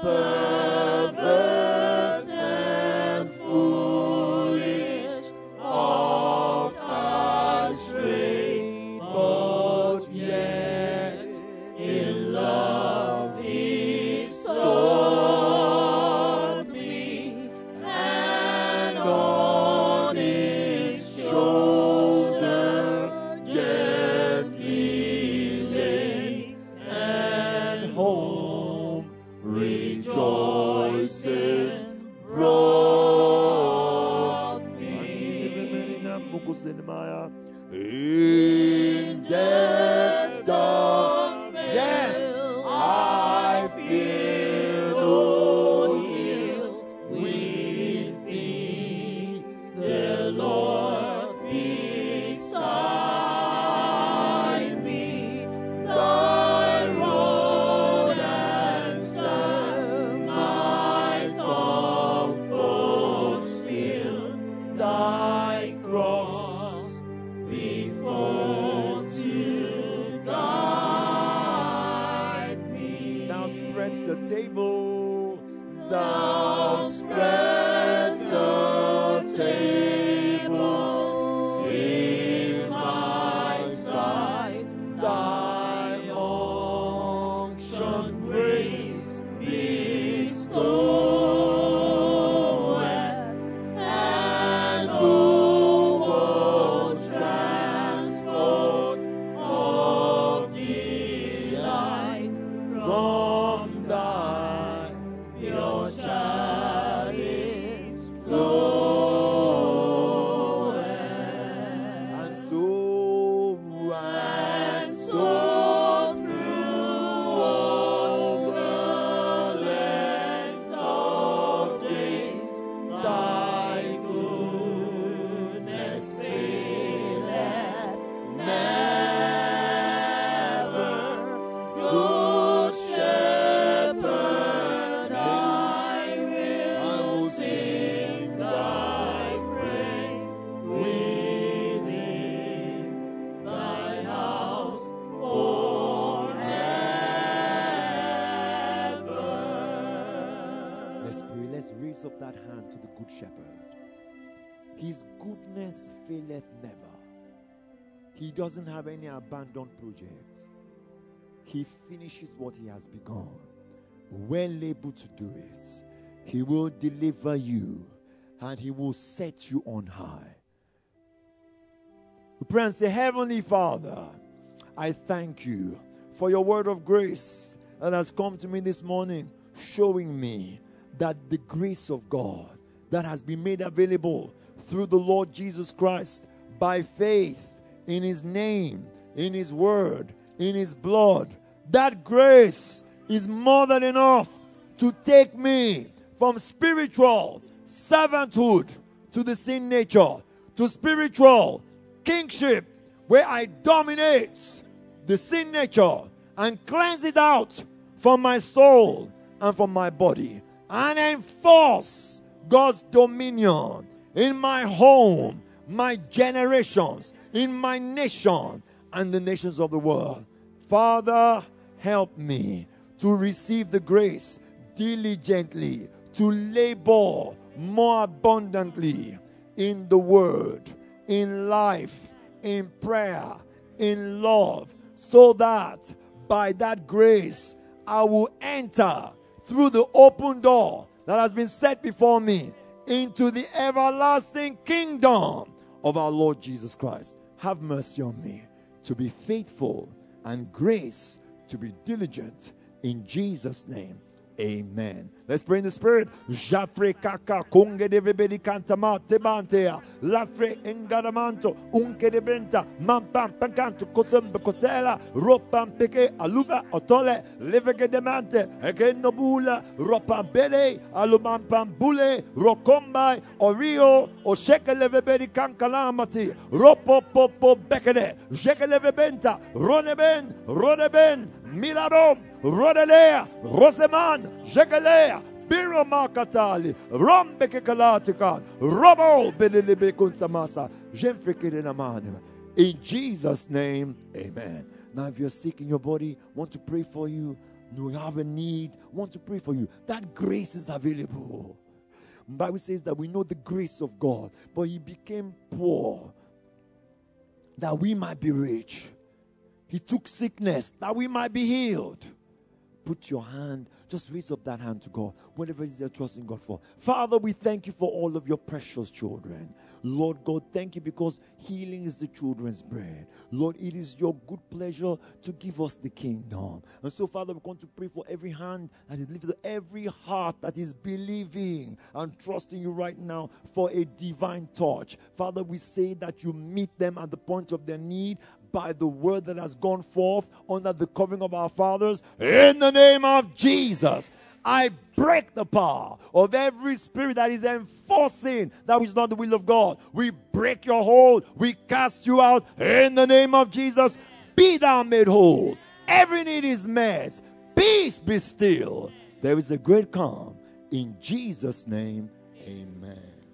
perverse and foolish, oft I stray, but yet in love he sought me, and on his shoulder gently laid, and home rejoicing brought me. In death's dark, yes, I fear no ill. With thee, the Lord, beside me, thy rod and staff, my comfort still, thy cross before to guide me. Thou spreads the table, thou spreads the table in my sight, thy unction grace bestoweth, and the world's transport of delight from thy pure chalice floweth. And so, and so through all the length of days, thy goodness faileth never. Good Shepherd, I will sing thy praise within thy house forever. Let's pray. Let's raise up that hand to the Good Shepherd. His goodness faileth never. He doesn't have any abandoned project. He finishes what he has begun. Well able to do it. He will deliver you, and he will set you on high. We pray and say, Heavenly Father, I thank you for your word of grace that has come to me this morning, showing me that the grace of God that has been made available through the Lord Jesus Christ by faith in his name, in his word, in his blood, that grace is more than enough to take me from spiritual servanthood to the sin nature, to spiritual kingship, where I dominate the sin nature and cleanse it out from my soul and from my body, and enforce God's dominion in my home, my generations, in my nation, and the nations of the world. Father, help me to receive the grace diligently, to labor more abundantly in the word, in life, in prayer, in love, so that by that grace I will enter through the open door that has been set before me into the everlasting kingdom of our Lord Jesus Christ. Have mercy on me to be faithful and grace to be diligent in Jesus' name. Amen. Let's pray in the Spirit. Jafre kaka kunge de vebedi kantama tebantea lafre engadamanto unke de benta mampam pankanto kosem bekotela ropam peke aluba otole levege demante eke nobula ropam bele alumampam bule rokombai orio o shekele vebedi kankalamati ropo popo bekede shekele vebenta roneben rodeben milarom Rodelea, Roseman, Jegalea, Biro Makatali, Rombeke Kalatikan, Robo Benilibe Kunsamasa, Jemfrikinaman. In Jesus' name, amen. Now, if you're sick in your body, want to pray for you, you have a need, want to pray for you, that grace is available. The Bible says that we know the grace of God, but He became poor that we might be rich. He took sickness that we might be healed. Put your hand, just raise up that hand to God, whatever it is you're trusting God for. Father, we thank you for all of your precious children. Lord God, thank you because healing is the children's bread. Lord, it is your good pleasure to give us the kingdom. And so, Father, we're going to pray for every hand that is lifted, every heart that is believing and trusting you right now for a divine touch. Father, we say that you meet them at the point of their need by the word that has gone forth under the covering of our fathers. In the name of Jesus, I break the power of every spirit that is enforcing that which is not the will of God. We break your hold. We cast you out in the name of Jesus. Be thou made whole. Every need is met. Peace be still. There is a great calm. In Jesus' name, amen.